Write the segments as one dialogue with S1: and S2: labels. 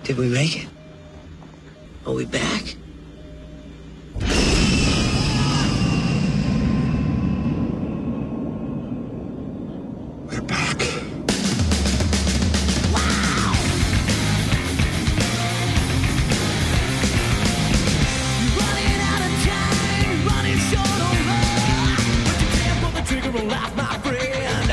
S1: Did we make it? Are we back?
S2: We're back.
S3: Wow! Running out of time, running short on love. But you can't pull the trigger on life, my friend.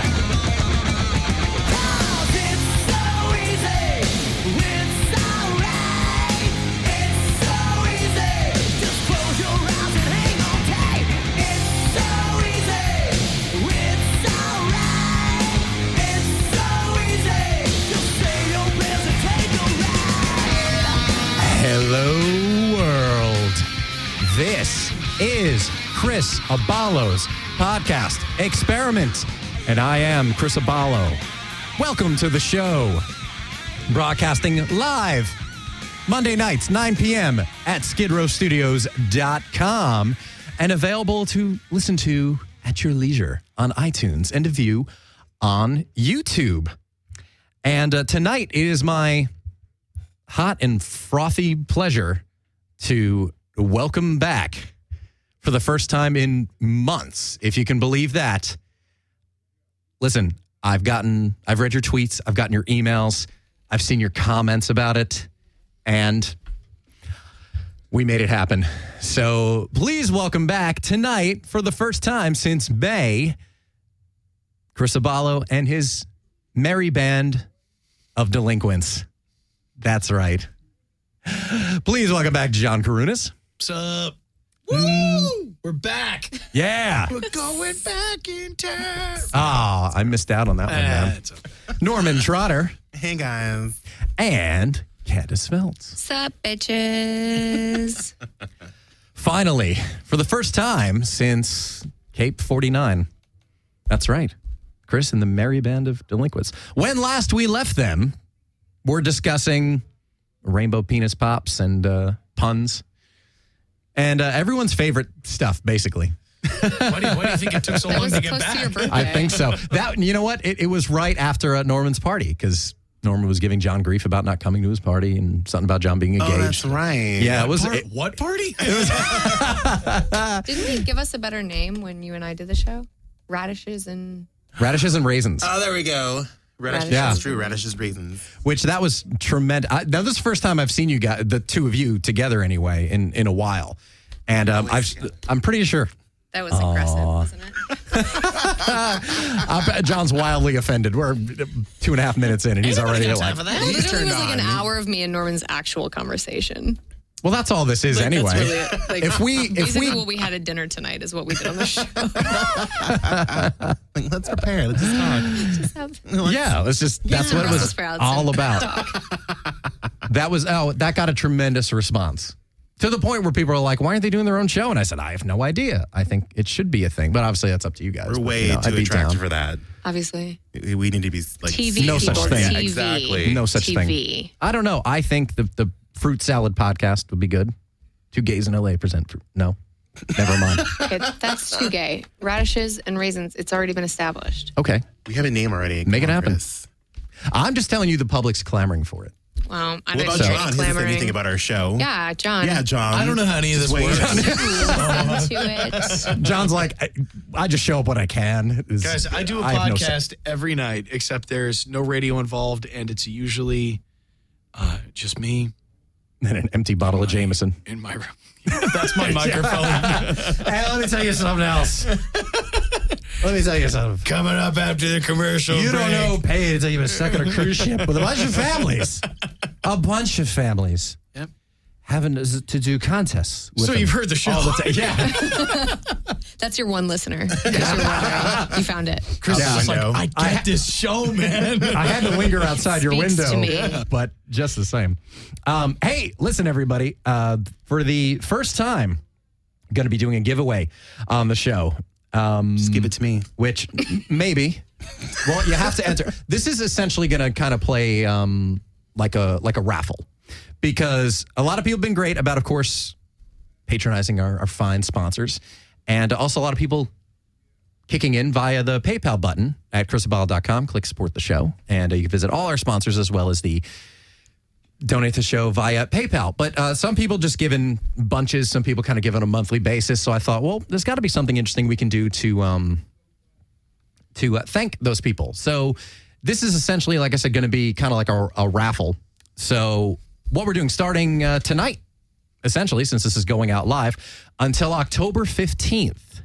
S3: 'Cause it's so easy, it's alright. It's so easy, just close your eyes and hang on tight. It's so easy, it's alright. It's so easy, just say your prayers and take a ride.
S4: Hello, world. This is Chris Abalo's podcast experiment, and I am Chris Abalo. Welcome to the show. Broadcasting live Monday nights, 9 p.m. at skidrowstudios.com and available to listen to at your leisure on iTunes and to view on YouTube. And tonight it is my hot and frothy pleasure to welcome back for the first time in months, if you can believe that. Listen, I've read your tweets, I've gotten your emails, I've seen your comments about it, and we made it happen. So please welcome back tonight for the first time since May, Chris Abalo and his merry band of delinquents. That's right. Please welcome back John Karunas.
S5: What's up? Woo! We're back.
S4: Yeah.
S5: We're going back in time.
S4: Ah, I missed out on that one, man.
S5: It's okay.
S4: Norman Trotter
S2: Hey, guys.
S4: and Candace Feltz.
S6: Sup, bitches?
S4: Finally, for the first time since Cape 49. That's right. Chris and the merry band of delinquents. When last we left them, we're discussing rainbow penis pops and puns. And everyone's favorite stuff, basically.
S5: Why do you think it took so
S6: That
S5: long
S6: was
S5: to get
S6: close to your
S5: back?
S6: birthday.
S4: I think so. That, you know what? It was right after Norman's party, because Norman was giving John grief about not coming to his party and something about John being engaged.
S2: Oh, that's right.
S4: Yeah, it was.
S5: What party?
S6: Didn't he give us a better name when you and I did the show? Radishes and...
S4: Radishes and raisins.
S2: Oh, there we go. Radishes.
S4: Yeah.
S2: That's true. Radishes, raisins.
S4: Which that was tremendous. Now, this is the first time I've seen you guys, the two of you together anyway, in a while. And I'm pretty sure.
S6: That was aggressive, wasn't it?
S4: John's wildly offended. We're 2.5 minutes in, and he's already like,
S6: It literally was like an hour of me and Norman's actual conversation.
S4: well, that's all this is anyway.
S6: That's really it. Like,
S4: If we
S6: what we had at dinner tonight is what we did on the show.
S2: Like, let's prepare. Let's just talk.
S6: Just have-
S4: yeah, let's just, that's what it was
S6: Sprouts
S4: all
S6: and
S4: about.
S6: talk.
S4: That got a tremendous response. To the point where people are like, why aren't they doing their own show? And I said, I have no idea. I think it should be a thing. But obviously, that's up to you guys.
S2: We're
S4: But,
S2: way
S4: I'd
S2: too
S4: be
S2: attractive
S4: down.
S2: for that.
S6: Obviously.
S2: We need to be like
S6: TV
S4: No such
S6: people.
S4: thing.
S6: TV.
S2: Exactly.
S4: No such thing.
S6: TV.
S4: I don't know. I think the fruit salad podcast would be good. Two gays in LA present fruit. No, never mind.
S6: Okay, that's too gay. Radishes and raisins, it's already been established.
S4: Okay,
S2: We have a name already.
S4: Make it
S2: Come on,
S4: happen.
S2: Chris.
S4: I'm just telling you, the public's clamoring for it.
S6: Well, I
S2: What
S6: don't
S2: about
S6: know.
S2: John? He hasn't said
S6: Clamoring.
S2: anything about our show.
S6: Yeah, John.
S2: Yeah, John.
S5: I don't know how any of this
S2: Just
S5: works.
S2: wait.
S6: Listen to it.
S4: John's like, I just show up when I can.
S5: Guys, I do a
S4: have no
S5: podcast every night, except there's no radio involved, and it's usually just me
S4: and an empty bottle of Jameson.
S5: in my room. That's my microphone.
S4: Hey, let me tell you something else. Let me tell you something.
S5: Coming up after the commercial
S4: You
S5: break.
S4: don't know pay until you've been stuck on a cruise ship with a bunch of families. A bunch of families.
S5: Yep.
S4: Having to do contests. With
S5: So
S4: them
S5: you've heard the show.
S4: all the time. Yeah.
S6: That's your one listener. In case you're wondering. You found it.
S5: Chris
S4: Yeah.
S5: is like,
S2: Window.
S5: I get this show, man.
S4: I had to linger outside your
S6: Speaks
S4: window,
S6: to me.
S4: but just the same. Hey, listen, everybody. For the first time, going to be doing a giveaway on the show.
S2: Just give it to me.
S4: Which maybe. Well, you have to enter. This is essentially going to kind of play like a raffle, because a lot of people have been great about, of course, patronizing our fine sponsors, and also a lot of people kicking in via the PayPal button at chrisabala.com. Click support the show, and you can visit all our sponsors as well as the donate to the show via PayPal. But some people just give in bunches. Some people kind of give on a monthly basis. So I thought, well, there's got to be something interesting we can do to thank those people. So this is essentially, like I said, going to be kind of like a raffle. So what we're doing starting tonight, essentially, since this is going out live, until October 15th,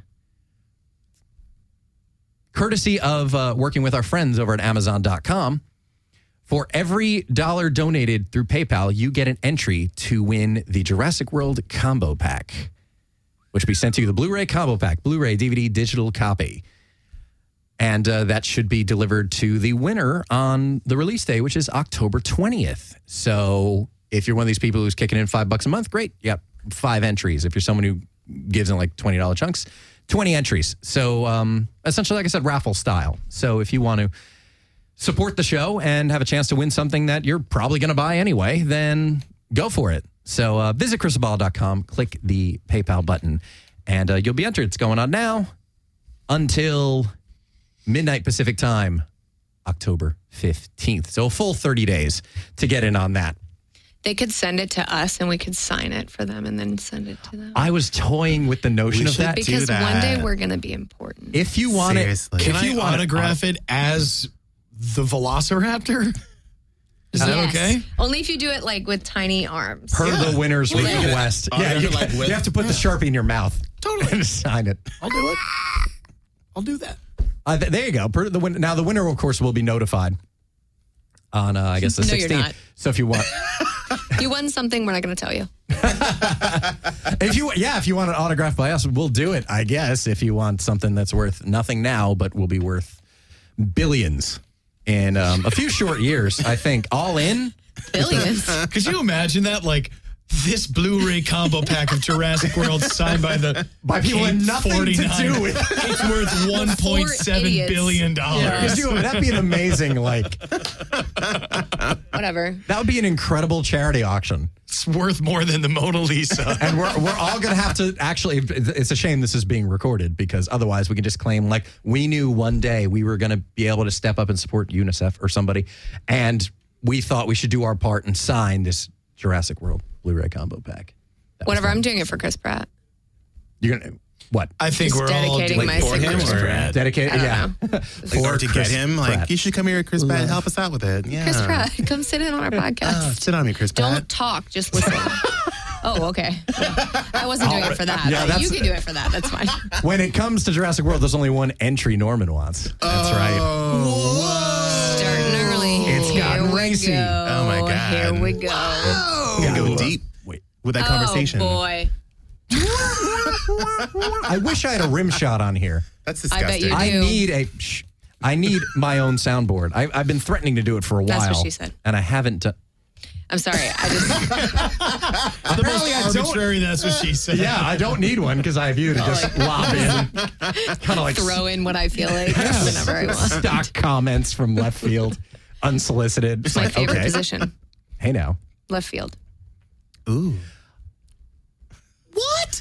S4: courtesy of working with our friends over at Amazon.com, for every dollar donated through PayPal, you get an entry to win the Jurassic World Combo Pack, which will be sent to you, the Blu-ray Combo Pack, Blu-ray, DVD, digital copy. And that should be delivered to the winner on the release day, which is October 20th. So if you're one of these people who's kicking in $5 a month, great. Yep, 5 entries. If you're someone who gives in like $20 chunks, 20 entries. So essentially, like I said, raffle style. So if you want to support the show and have a chance to win something that you're probably going to buy anyway, then go for it. So visit chrisabala.com, click the PayPal button, and you'll be entered. It's going on now until midnight Pacific time, October 15th. So a full 30 days to get in on that.
S6: They could send it to us and we could sign it for them and then send it to them.
S4: I was toying with the notion of that.
S6: Because
S2: do that.
S6: one day we're going to be important.
S4: If you want
S2: Seriously.
S5: Can
S4: if you
S5: I
S4: want
S5: autograph it as the Velociraptor? Is that
S6: Yes.
S5: okay?
S6: Only if you do it like with tiny arms.
S4: per the winner's request.
S2: Autograph
S4: you,
S2: it, like, with-
S4: you have to put the Sharpie in your mouth.
S5: Totally.
S4: And sign it.
S5: I'll do it. I'll do that.
S4: There you go. Now, the winner, of course, will be notified on, I guess, the
S6: No,
S4: 16th.
S6: you're not.
S4: So if you want...
S6: If you won something, we're not going to tell you.
S4: If you want an autograph by us, we'll do it, I guess. If you want something that's worth nothing now, but will be worth billions in a few short years, I think. All in?
S6: Billions.
S5: Could you imagine that? Like this Blu-ray combo pack of Jurassic World signed by
S4: people with
S5: Cape
S4: nothing to
S5: 49.
S4: do with
S5: It's worth $1.7
S6: idiots.
S5: billion.
S4: That'd be an amazing,
S6: Whatever.
S4: that would be an incredible charity auction.
S5: It's worth more than the Mona Lisa.
S4: And we're all going to have to actually, it's a shame this is being recorded because otherwise we can just claim like we knew one day we were going to be able to step up and support UNICEF or somebody. And we thought we should do our part and sign this Jurassic World Blu-ray combo pack.
S6: Whatever. I'm doing it for Chris Pratt.
S4: You're going to, what?
S5: I think
S6: Just
S5: we're all
S6: dedicating
S5: doing
S6: my
S5: for him.
S6: signature.
S5: Brad.
S4: Dedicated,
S6: I don't know.
S2: Or to get him, like, you should come here, Chris Pratt, and help us out with it. Yeah.
S6: Chris Pratt, come sit in on our podcast.
S2: Sit on me, Chris Pratt.
S6: Don't talk, just listen. Oh, okay. Well, I wasn't doing it for that.
S4: Yeah,
S6: but
S4: that's-
S6: you can do it for that. That's fine.
S4: When it comes to Jurassic World, there's only one entry Norman wants. That's right.
S6: Starting early.
S4: It's gotten
S6: Here we
S4: racy.
S6: go.
S2: Oh, my God.
S6: Here we go.
S2: We're going to go deep with that conversation.
S6: Oh, boy.
S4: I wish I had a rim shot on here.
S2: That's
S6: I bet
S2: disgusting.
S6: you do.
S4: I need my own soundboard. I've been threatening to do it for a while.
S6: That's what she said.
S4: And I haven't done.
S6: I'm sorry. I just
S5: The most arbitrary, that's what she said.
S4: Yeah, I don't need one because I have you to just lob in. Kind of like
S6: throw in what I feel like whenever I want.
S4: stock comments from left field, unsolicited.
S6: It's my favorite position.
S4: Hey now.
S6: Left field.
S2: Ooh.
S5: What?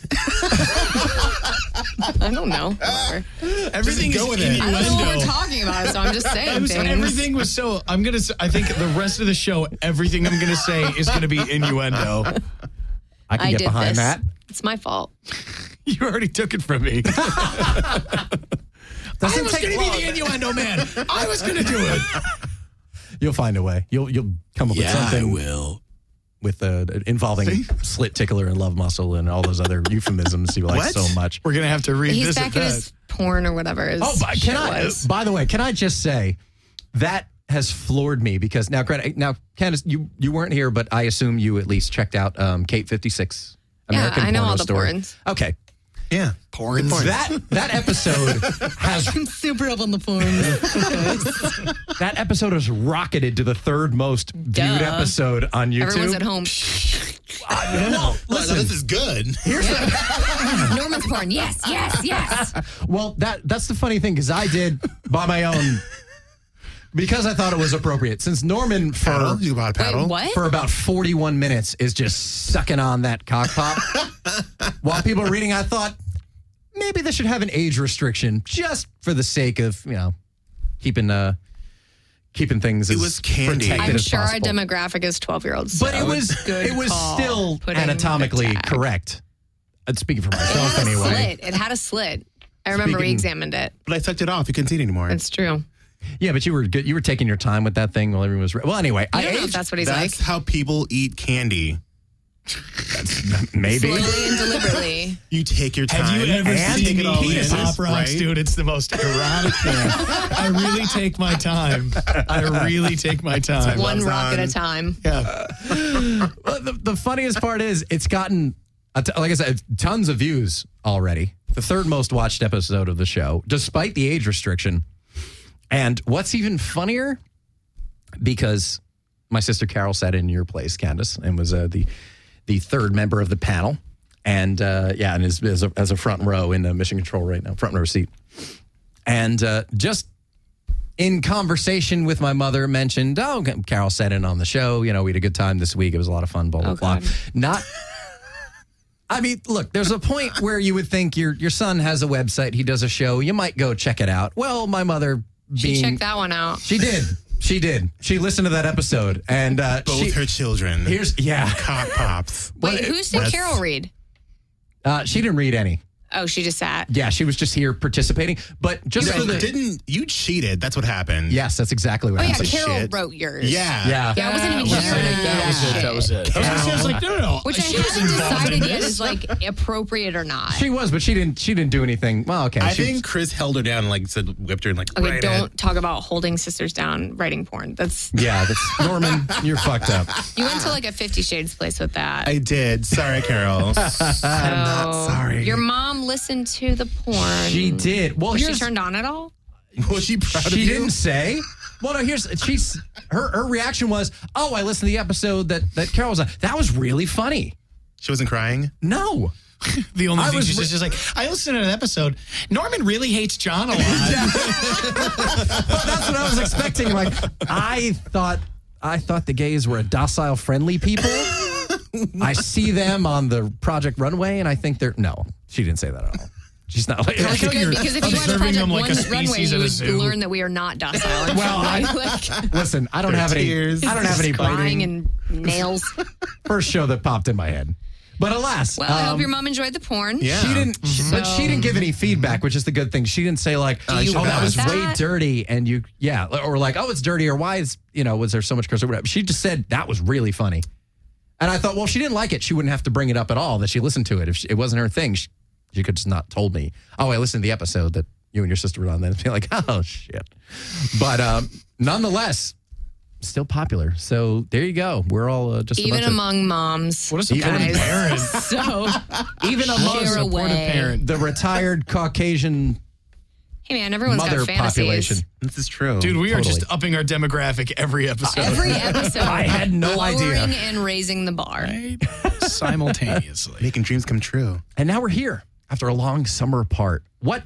S6: I don't know. Whatever.
S5: Everything
S2: go
S5: is
S2: with it.
S6: I don't know what
S5: innuendo.
S6: we're talking about, so I'm just saying things.
S5: Everything was so. I think the rest of the show, everything I'm going to say is going to be innuendo.
S4: I can
S6: I
S4: get
S6: did
S4: behind
S6: this.
S4: that.
S6: It's my fault.
S5: You already took it from me. I was going to be the innuendo man. I was going to do it.
S4: You'll find a way. You'll come up with something
S5: will.
S4: with involving slit tickler and love muscle and all those other euphemisms you like
S2: What?
S4: so much.
S5: We're going to have to
S6: He's
S5: revisit
S6: back in
S5: that.
S6: his porn or whatever. His
S4: Oh, but
S6: shit was.
S4: by the way, can I just say that has floored me because now, Candace, you weren't here, but I assume you at least checked out Kate 56. American
S6: I know
S4: Porno
S6: all the
S4: Story.
S6: porns.
S4: Okay,
S2: Yeah.
S5: Porn.
S4: that episode has
S6: Super up on the porn.
S4: that episode has rocketed to the third most viewed
S6: Duh.
S4: episode on YouTube.
S6: Everyone's at home.
S2: Well, listen, this is good.
S6: Norman's porn. Yes, yes, yes.
S4: Well, that's the funny thing because I did by my own because I thought it was appropriate. Since Norman
S2: Paddle. You bought a paddle.
S6: Wait, what?
S4: for about 41 minutes is just sucking on that cock pop. While people are reading, I thought maybe they should have an age restriction just for the sake of, keeping keeping things
S2: It
S4: as
S2: was candy.
S4: protected
S6: I'm
S4: as
S6: sure
S4: possible.
S6: our demographic is 12-year-olds.
S4: But it was still anatomically correct. Speaking for myself,
S6: It had a
S4: anyway.
S6: slit. It had a slit. I remember we
S2: Speaking-
S6: examined it.
S2: But I sucked it off. You couldn't see it anymore.
S6: It's true.
S4: Yeah, but you were good. You were taking your time with that thing while everyone was. Well, anyway,
S6: I don't know if that's what he's
S2: That's
S6: like.
S2: how people eat candy.
S4: maybe.
S6: Slowly and deliberately.
S2: You take your time.
S5: Have you ever
S2: and
S5: seen
S2: take it all
S5: me
S2: in,
S5: Pop Rocks,
S2: right?
S5: dude? It's the most erotic thing. I really take my time. I really take my time.
S6: One
S2: Gloves
S6: rock at
S2: on.
S6: a time.
S5: Yeah.
S4: Well, the funniest part is it's gotten, like I said, tons of views already. The third most watched episode of the show, despite the age restriction. And what's even funnier, because my sister Carol sat in your place, Candace, and was the third member of the panel. And and is as a front row in the mission control right now, front row seat. And just in conversation with my mother, mentioned, Carol sat in on the show. You know, we had a good time this week. It was a lot of fun, blah, blah, blah.
S6: God.
S4: Not... I mean, look, there's a point where you would think your son has a website, he does a show, you might go check it out. Well, my mother
S6: She checked that one out.
S4: She did. She did. She listened to that episode. And
S2: Both her children. Cock pops.
S6: Wait, who's did Carol read?
S4: She didn't read any.
S6: Oh, she just sat.
S4: Yeah, she was just here participating. But just for the...
S2: You cheated. That's what happened.
S4: Yes, that's exactly what
S6: Oh, yeah,
S4: happened.
S6: Carol
S2: shit.
S6: wrote yours.
S2: Yeah.
S4: Yeah.
S6: Yeah, I wasn't even here.
S5: That was it. I was like, no.
S6: Which I
S5: She was
S6: haven't
S5: involved in
S6: decided yet
S5: this.
S6: is like appropriate or not.
S4: She was, but she didn't do anything. Well, okay.
S2: I
S4: she-
S2: think Chris held her down and like said, whipped her and like,
S6: Okay,
S2: right
S6: don't talk about holding sisters down writing porn. That's
S4: Yeah, that's... Norman, you're fucked up.
S6: you went to like a 50 Shades place with that.
S2: I did. Sorry, Carol. I'm not sorry.
S6: Your mom listened to the porn.
S4: She did. Well,
S6: Was she
S4: here's...
S6: turned on at all?
S2: Was she proud of
S4: She
S2: you?
S4: didn't say. Well, no, her reaction was, oh, I listened to the episode that Carol was on. That was really funny.
S2: She wasn't crying?
S4: No.
S5: The only
S4: I
S5: thing
S4: was
S5: she's just like, I listened to an episode. Norman really hates John a lot.
S4: That's what I was expecting. Like, I thought the gays were a docile, friendly people. I see them on the Project Runway, and I think they're... No, she didn't say that at all. She's not like...
S6: That's good, because if you watch
S5: observing
S6: Project
S5: them like a
S6: Runway,
S5: species
S6: you
S5: at a
S6: would
S5: zoo.
S6: learn that we are not docile.
S4: Well, listen, I don't have any...
S2: tears.
S4: I don't have any
S6: crying
S4: biting.
S6: and nails.
S4: First show that popped in my head. But alas...
S6: Well, I hope your mom enjoyed the porn.
S2: Yeah.
S4: She didn't, but she didn't give any feedback, which is the good thing. She didn't say like,
S6: you
S4: "Oh, that was
S6: want
S4: way
S6: that?"
S4: dirty," and or like, "Oh, it's dirty," or "Why is was there so much curse?" Or whatever. She just said that was really funny, and I thought, well, she didn't like it. She wouldn't have to bring it up at all. That she listened to it. If it wasn't her thing, she could just not told me. Oh, I listened to the episode that you and your sister were on. Then be like, oh shit. But nonetheless, still popular. So there you go. We're all just a
S6: Even
S4: bunch of-
S6: among moms.
S5: What a supportive
S6: guys.
S5: parent.
S6: So,
S4: even among
S6: Share
S5: Supportive
S6: away.
S5: parent.
S4: the retired Caucasian
S6: hey man, everyone's
S4: mother
S6: got fantasies.
S4: population.
S2: This is true.
S5: Dude, we are
S4: Totally.
S5: just upping our demographic every episode.
S6: Every episode.
S4: I had no
S6: lowering
S4: idea.
S6: and raising the bar.
S5: Right? Simultaneously.
S2: Making dreams come true.
S4: And now we're here after a long summer apart. What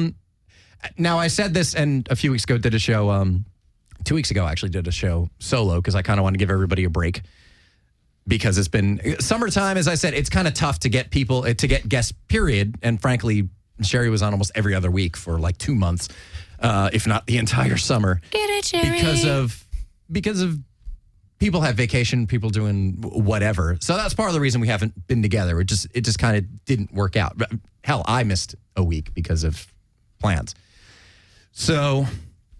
S4: now I said this, and a few weeks ago did a show 2 weeks ago actually did a show solo because I kind of want to give everybody a break because it's been summertime. As I said, it's kind of tough to get people to get guests, period. And frankly, Sherry was on almost every other week for like 2 months, if not the entire summer.
S6: Get it, Jerry.
S4: Because of people have vacation, people doing whatever. So that's part of the reason we haven't been together. It just kind of didn't work out. Hell, I missed a week because of plans. So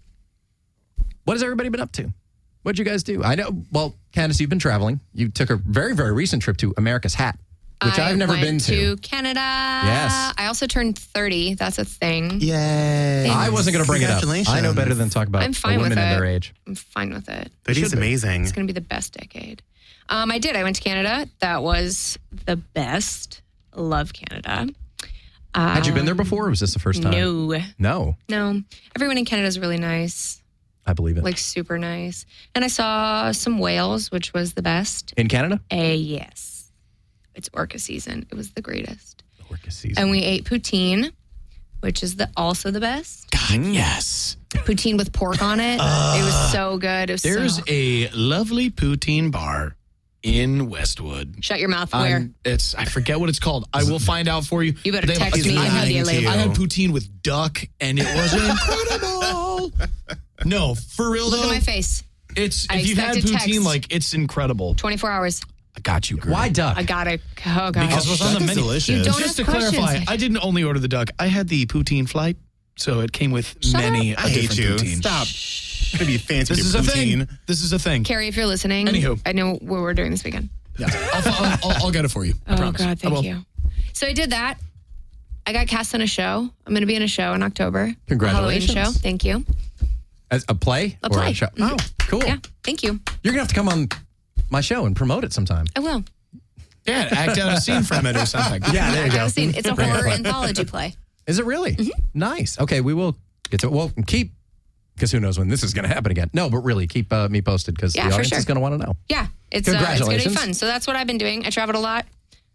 S4: what has everybody been up to? What'd you guys do? I know, well, Candace, you've been traveling. You took a very, very recent trip to America's Hat, which I've never been to.
S6: Canada.
S4: Yes.
S6: I also turned 30. That's a thing.
S2: Yay.
S4: I wasn't going to bring it up.
S2: Congratulations.
S4: I know better than talk about
S6: I'm fine
S4: women
S6: with
S4: in
S6: it.
S4: their age.
S6: I'm fine with it.
S2: That is amazing.
S6: It's going to be the best decade. I did. I went to Canada. That was the best. Love Canada.
S4: Had you been there before, or was this the first time?
S6: No.
S4: No,
S6: Everyone in Canada is really nice,
S4: I believe it.
S6: like super nice. And I saw some whales, which was the best.
S4: In Canada?
S6: Yes. It's orca season. It was the greatest.
S4: Orca season.
S6: And we ate poutine, which is also the best.
S5: God, yes.
S6: Poutine with pork on it. It was so good. It was
S5: There's
S6: so...
S5: a lovely poutine bar in Westwood.
S6: Shut your mouth. Where?
S5: I forget what it's called. I will find out for you.
S6: You better text
S2: me
S5: I had,
S2: immediately.
S5: I had poutine with duck, and it was incredible. No, for real
S6: Look
S5: though.
S6: at my face.
S5: It's
S6: I
S5: if you've had
S6: expected
S5: poutine,
S6: text.
S5: like it's incredible.
S6: 24 hours.
S5: I got you, girl.
S4: Why duck?
S6: I gotta. Oh, God.
S5: Because what's on the
S2: Duck is
S5: menu?
S2: delicious.
S6: You don't
S5: Just to
S6: ask questions.
S5: clarify, I didn't only order the duck. I had the poutine flight, so it came with many a
S2: I hate
S5: different
S2: you.
S5: poutine.
S2: Stop. Gonna be fancy
S5: This
S2: with
S5: is
S2: your
S5: a
S2: poutine.
S5: thing. This is a thing.
S6: Carrie, if you're listening,
S5: Anywho.
S6: I know what we're doing this weekend.
S5: Yeah. I'll get it for you. I
S6: Oh,
S5: promise.
S6: God,
S5: I
S6: thank
S5: will.
S6: you. So I did that. I got cast on a show. I'm going to be in a show in October.
S4: Congratulations.
S6: A Halloween show. Thank you.
S4: As a play?
S6: A
S4: Or
S6: play.
S4: show? Oh, cool.
S6: Yeah, thank you.
S4: You're going to have to come on my show and promote it sometime.
S6: I will.
S5: Yeah, act out a scene from it or something.
S4: Yeah, there you
S6: I
S4: go.
S6: got a scene. It's a
S4: Bring it
S6: horror
S4: back.
S6: anthology play.
S4: Is it really? Nice. Okay, we will get to it. Well, keep, because who knows when this is going to happen again. No, but really, keep me posted because
S6: Yeah,
S4: the
S6: for
S4: audience
S6: sure.
S4: is going to want to know.
S6: Yeah, it's going to be
S4: Congratulations.
S6: fun. So that's what I've been doing. I traveled a lot.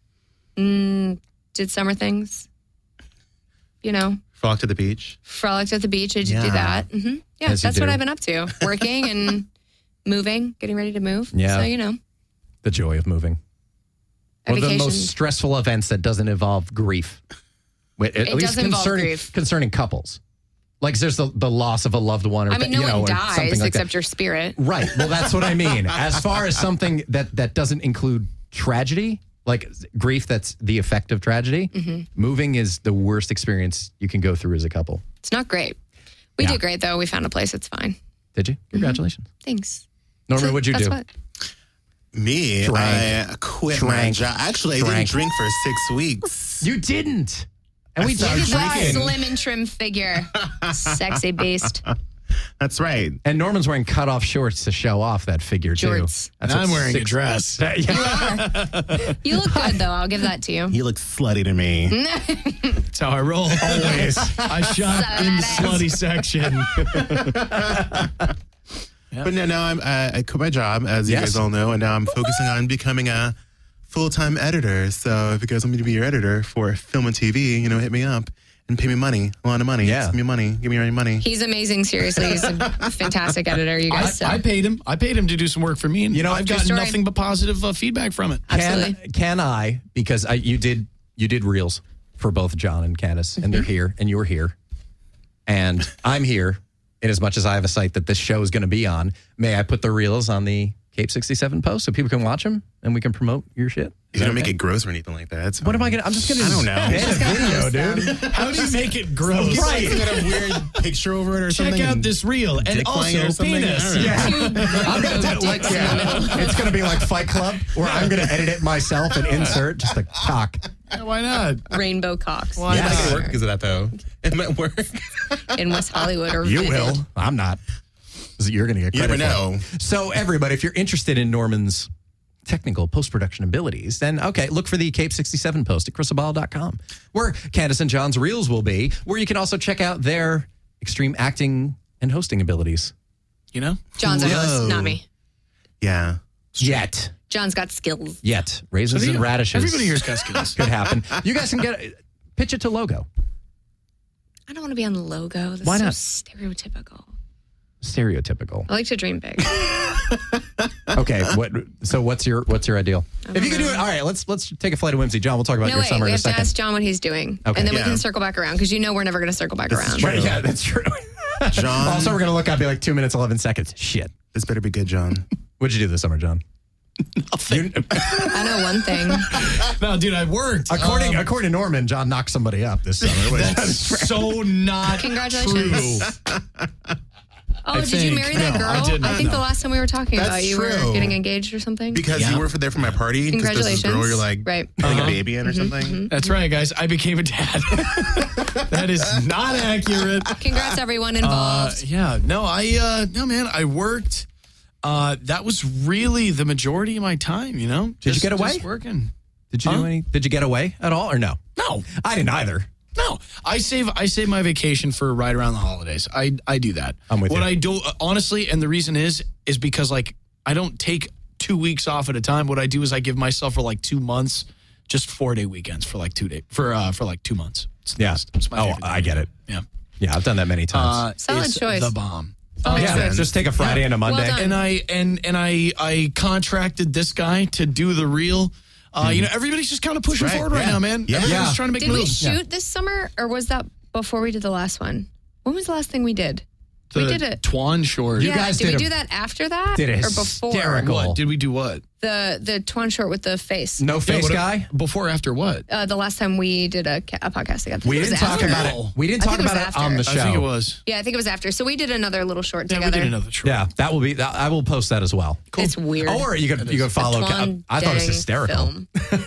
S6: Did summer things. You know,
S2: Frolic to the beach.
S6: frolicked at the beach. I did
S2: Yeah.
S6: do that. Yeah,
S4: As you
S6: that's what
S4: do.
S6: I've been up to. Working and moving, getting ready to move.
S4: Yeah.
S6: So, you know,
S4: The joy of moving. One of the
S6: vacation.
S4: most stressful events that doesn't involve grief. At
S6: It
S4: least
S6: does involve grief.
S4: concerning couples. Like there's the loss of a loved one or
S6: I mean, no
S4: you know,
S6: one
S4: or
S6: dies
S4: something like
S6: except
S4: that.
S6: your spirit.
S4: Right. Well, that's what I mean. As far as something that doesn't include tragedy, like grief that's the effect of tragedy, moving is the worst experience you can go through as a couple.
S6: It's not great. We
S4: Yeah.
S6: did great, though. We found a place. It's fine.
S4: Did you? Congratulations.
S6: Thanks.
S4: Norman,
S6: So
S4: what'd you
S6: that's
S4: do?
S6: What?
S2: Me,
S4: Drank.
S2: I quit my
S4: Drank.
S2: job. Actually, I
S4: Drank.
S2: didn't drink for 6 weeks.
S4: You didn't. And we
S2: started
S6: Look at that
S2: drinking.
S6: slim and trim figure. Sexy beast.
S2: That's right.
S4: And Norman's wearing cutoff shorts to show off that figure too.
S6: Jorts.
S4: That's
S5: And
S4: what
S5: I'm wearing a
S4: 6
S5: dress.
S4: Yeah.
S6: You look good, though. I'll give that to you.
S2: You look slutty to me.
S5: That's how I roll. Always. I shop in the slutty section.
S2: But no, now I quit my job, as you
S4: Yes.
S2: guys all know, and now I'm focusing on becoming a full-time editor. So if you guys want me to be your editor for film and TV, hit me up and pay me money, a lot of money.
S4: Yeah.
S2: Give me money. Give me your money.
S6: He's amazing. Seriously, he's a fantastic editor. You guys. So.
S5: I paid him. I paid him to do some work for me, and I've
S6: True
S5: gotten
S6: story.
S5: nothing but positive feedback from it.
S6: Absolutely.
S4: Can I, because you did reels for both John and Candace, and they're here, and you're here, and I'm here, in as much as I have a site that this show is going to be on, may I put the reels on the Cape 67 post so people can watch them and we can promote your shit?
S2: You don't make it gross or anything like that. It's
S4: What am
S2: fine.
S4: I going to, I'm just going to
S2: I don't know.
S4: edit a video, dude.
S5: How do you make it gross?
S2: Right. You got a weird picture over it or
S5: Check
S2: something.
S5: out this reel and
S2: dick flying
S5: also
S2: or something?
S5: penis.
S2: I don't know.
S4: I'm going to do it like, it's going to be like Fight Club, where I'm going to edit it myself and insert just a cock.
S5: Yeah, why not?
S6: Rainbow cocks.
S2: Why
S4: Yes.
S2: not make it work because of that, though? It might work.
S6: In West Hollywood or
S4: You
S6: Vivid.
S4: will. I'm not. You're going to get
S2: You
S4: credit
S2: never
S4: for it.
S2: know.
S4: So, everybody, if you're interested in Norman's technical post-production abilities, then, okay, look for the Cape 67 post at chrisabal.com, where Candace and John's reels will be, where you can also check out their extreme acting and hosting abilities.
S5: You know?
S6: John's a
S2: Whoa.
S6: host, not me.
S2: Yeah.
S4: Yet.
S6: John's got skills.
S4: Raisins and radishes.
S5: Everybody here's got skills.
S4: Could happen. You guys can pitch it to Logo.
S6: I don't want to be on the logo. That's
S4: Why
S6: so
S4: not?
S6: stereotypical.
S4: Stereotypical.
S6: I like to dream big.
S4: Okay. What's your ideal? If you could do it, all right. Let's take a flight of whimsy, John. We'll talk about
S6: No,
S4: your
S6: wait.
S4: summer
S6: We
S4: in a
S6: have to
S4: second.
S6: ask John what he's doing.
S4: Okay.
S6: And then we
S2: Yeah.
S6: can circle back around because we're never going to circle back around.
S2: true.
S4: Right, yeah, that's true.
S2: John,
S4: Also, we're gonna look up, be like 2 minutes 11 seconds. Shit.
S2: this better be good, John.
S4: What'd you do this summer, John?
S6: I know one thing.
S5: No, dude, I worked.
S4: According to Norman, John knocked somebody up this summer.
S5: That's so not
S6: Congratulations.
S5: true.
S6: Oh,
S5: I
S6: did you
S5: think.
S6: marry that
S5: No,
S6: girl?
S5: I did not,
S6: think
S5: no.
S6: the last time we were talking
S2: That's
S6: about you
S2: true.
S6: were getting engaged or something.
S2: Because
S5: Yeah.
S2: you were there for my party. Because there's this
S6: Congratulations.
S2: girl you're like,
S6: Right.
S2: putting a baby in or something.
S5: That's right, guys. I became a dad. That is not accurate.
S6: Congrats, everyone involved.
S5: Yeah, no, man, I worked. That was really the majority of my time, you know?
S4: Did you get away?
S5: Just working.
S4: Did you do any? Did you get away at all or no?
S5: No,
S4: I didn't either.
S5: no. I save my vacation for right around the holidays. I do that.
S4: I'm with
S5: what
S4: you.
S5: I do, honestly, and the reason is because, like, I don't take 2 weeks off at a time. What I do is I give myself for like 2 months, just 4-day weekends for like 2 days, for like 2 months. It's the
S4: Yeah.
S5: best. It's my
S4: Oh,
S5: favorite
S4: I
S5: thing
S4: get
S5: to
S4: it.
S5: do. Yeah.
S4: Yeah, I've done that many times.
S6: Solid
S5: It's
S6: choice.
S5: The bomb.
S4: Yeah, just take a Friday and a Monday.
S6: Well done.
S5: And I contracted this guy to do the reel. You know, everybody's just kind of pushing
S2: Right,
S5: forward right
S2: yeah.
S5: now, man.
S2: Yeah.
S5: Everybody's
S4: Yeah.
S5: trying to make
S6: Did we
S5: moves.
S6: shoot this summer or was that before we did the last one? When was the last thing we did?
S5: The
S6: We did it.
S5: Twan short.
S4: You
S6: Yeah,
S4: guys
S6: did we
S4: did
S6: do that after that?
S4: did a
S6: or before?
S4: hysterical-
S5: What? Did we do what?
S6: The Twan short with the face.
S4: No face
S5: what-
S4: guy?
S5: Before or after what?
S6: The last time we did a podcast together.
S4: We
S6: It was
S4: didn't talk
S6: after.
S4: about it. We didn't
S6: I
S4: talk
S6: think it
S4: about
S6: was
S4: it on the
S6: after.
S4: show.
S5: I think it was.
S6: Yeah, I think it was after. So we did another little short
S5: Yeah,
S6: together.
S5: we did another short.
S4: Yeah, that will be. I will post that as well.
S6: It's weird.
S4: Or you could follow.
S6: Twan
S4: I thought it was
S6: Dang
S4: hysterical.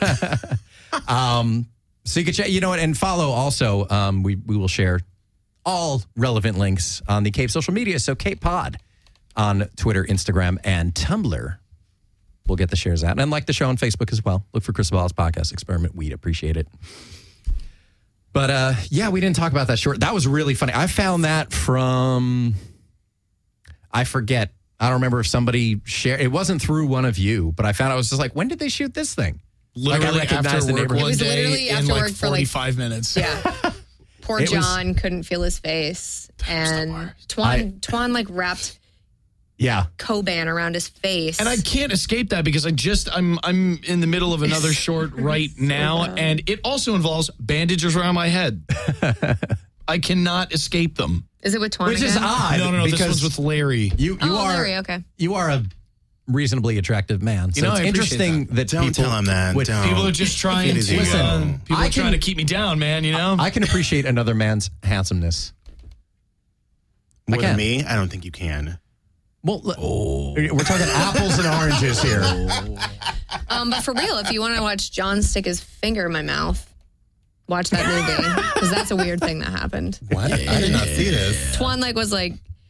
S6: Film.
S4: So you can check, and follow also. We will share all relevant links on the Cape social media. So Cape Pod on Twitter, Instagram, and Tumblr. We'll get the shares out. And like the show on Facebook as well. Look for Chris Ball's podcast experiment. We'd appreciate it. But yeah, we didn't talk about that short. That was really funny. I found that from, I forget. I don't remember if somebody shared. It wasn't through one of you, but I found I was just like, when did they shoot this thing?
S5: Literally
S4: Like, I recognized
S5: after
S4: the
S5: work
S4: neighborhood.
S5: one
S6: It was
S5: day
S6: literally
S5: in
S6: after
S5: like
S6: work for,
S5: 45 minutes.
S6: Yeah. Poor
S4: It was-
S6: John couldn't feel his face. And Twan like wrapped
S4: Yeah.
S6: Coban around his face.
S5: And I can't escape that because I'm in the middle of another short right now, and it also involves bandages around my head. I cannot escape them.
S6: Is it with Twan
S4: Which is
S6: again?
S4: odd.
S5: No, this
S4: because
S5: one's with Larry.
S4: you
S6: Oh,
S4: are
S6: Larry, okay.
S4: you are a reasonably attractive man. So
S5: know,
S4: it's
S5: I appreciate
S4: interesting that
S2: Don't
S4: people
S2: tell him that.
S4: would-
S2: Don't.
S5: People are just trying to
S2: Listen,
S5: people
S4: I
S5: are trying
S4: can-
S5: to keep me down, man. You know.
S4: I can appreciate another man's handsomeness.
S2: More
S4: can.
S2: than me, I don't think you can.
S4: Well, we're talking apples and oranges here.
S6: But for real, if you want to watch John stick his finger in my mouth, watch that movie because that's a weird thing that happened.
S2: What? I did not see this.
S6: Twan was like,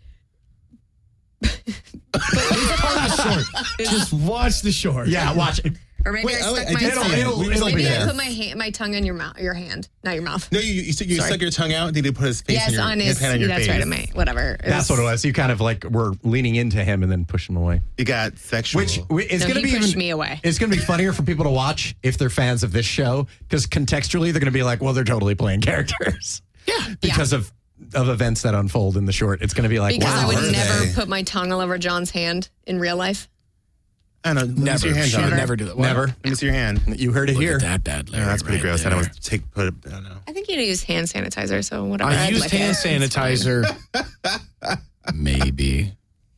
S5: Just watch the short.
S4: Yeah, watch it.
S6: or maybe
S2: Wait,
S6: I
S2: oh,
S6: stuck
S2: wait,
S6: my
S2: I did
S6: tongue.
S2: see it.
S4: it'll
S6: Maybe
S4: be
S6: I
S4: there.
S6: put my tongue in your mouth, your hand, not your mouth.
S2: No, you
S6: Sorry.
S2: stuck your tongue out. Did he put his face
S6: Yes,
S2: in your,
S6: on his.
S2: hand on your
S6: That's
S2: face?
S6: right. Whatever.
S4: That's what it was. You kind of like were leaning into him and then pushed him away.
S2: You got sexual.
S4: Which is
S6: No,
S4: going to
S6: he
S4: be
S6: pushed me away.
S4: It's going to be funnier for people to watch if they're fans of this show because contextually they're going to be like, well, they're totally playing characters. Yeah, because of events that unfold in the short. It's going to be like,
S6: Because
S4: wow.
S6: I would
S2: are
S6: never
S2: they?
S6: put my tongue all over John's hand in real life.
S2: I don't know. Let me
S5: Never.
S2: see your hand,
S5: She would
S2: John.
S5: never do that.
S4: Never.
S2: Let me see your hand.
S4: You heard it
S5: Look
S4: here.
S5: at that bad Larry.
S2: No, that's pretty
S5: right
S2: gross. I
S5: there.
S2: don't put it. I don't know.
S6: I think you use hand sanitizer, so whatever.
S5: I
S6: I'd
S5: used
S6: like
S5: hand
S6: it. It's fine.
S5: sanitizer. Maybe.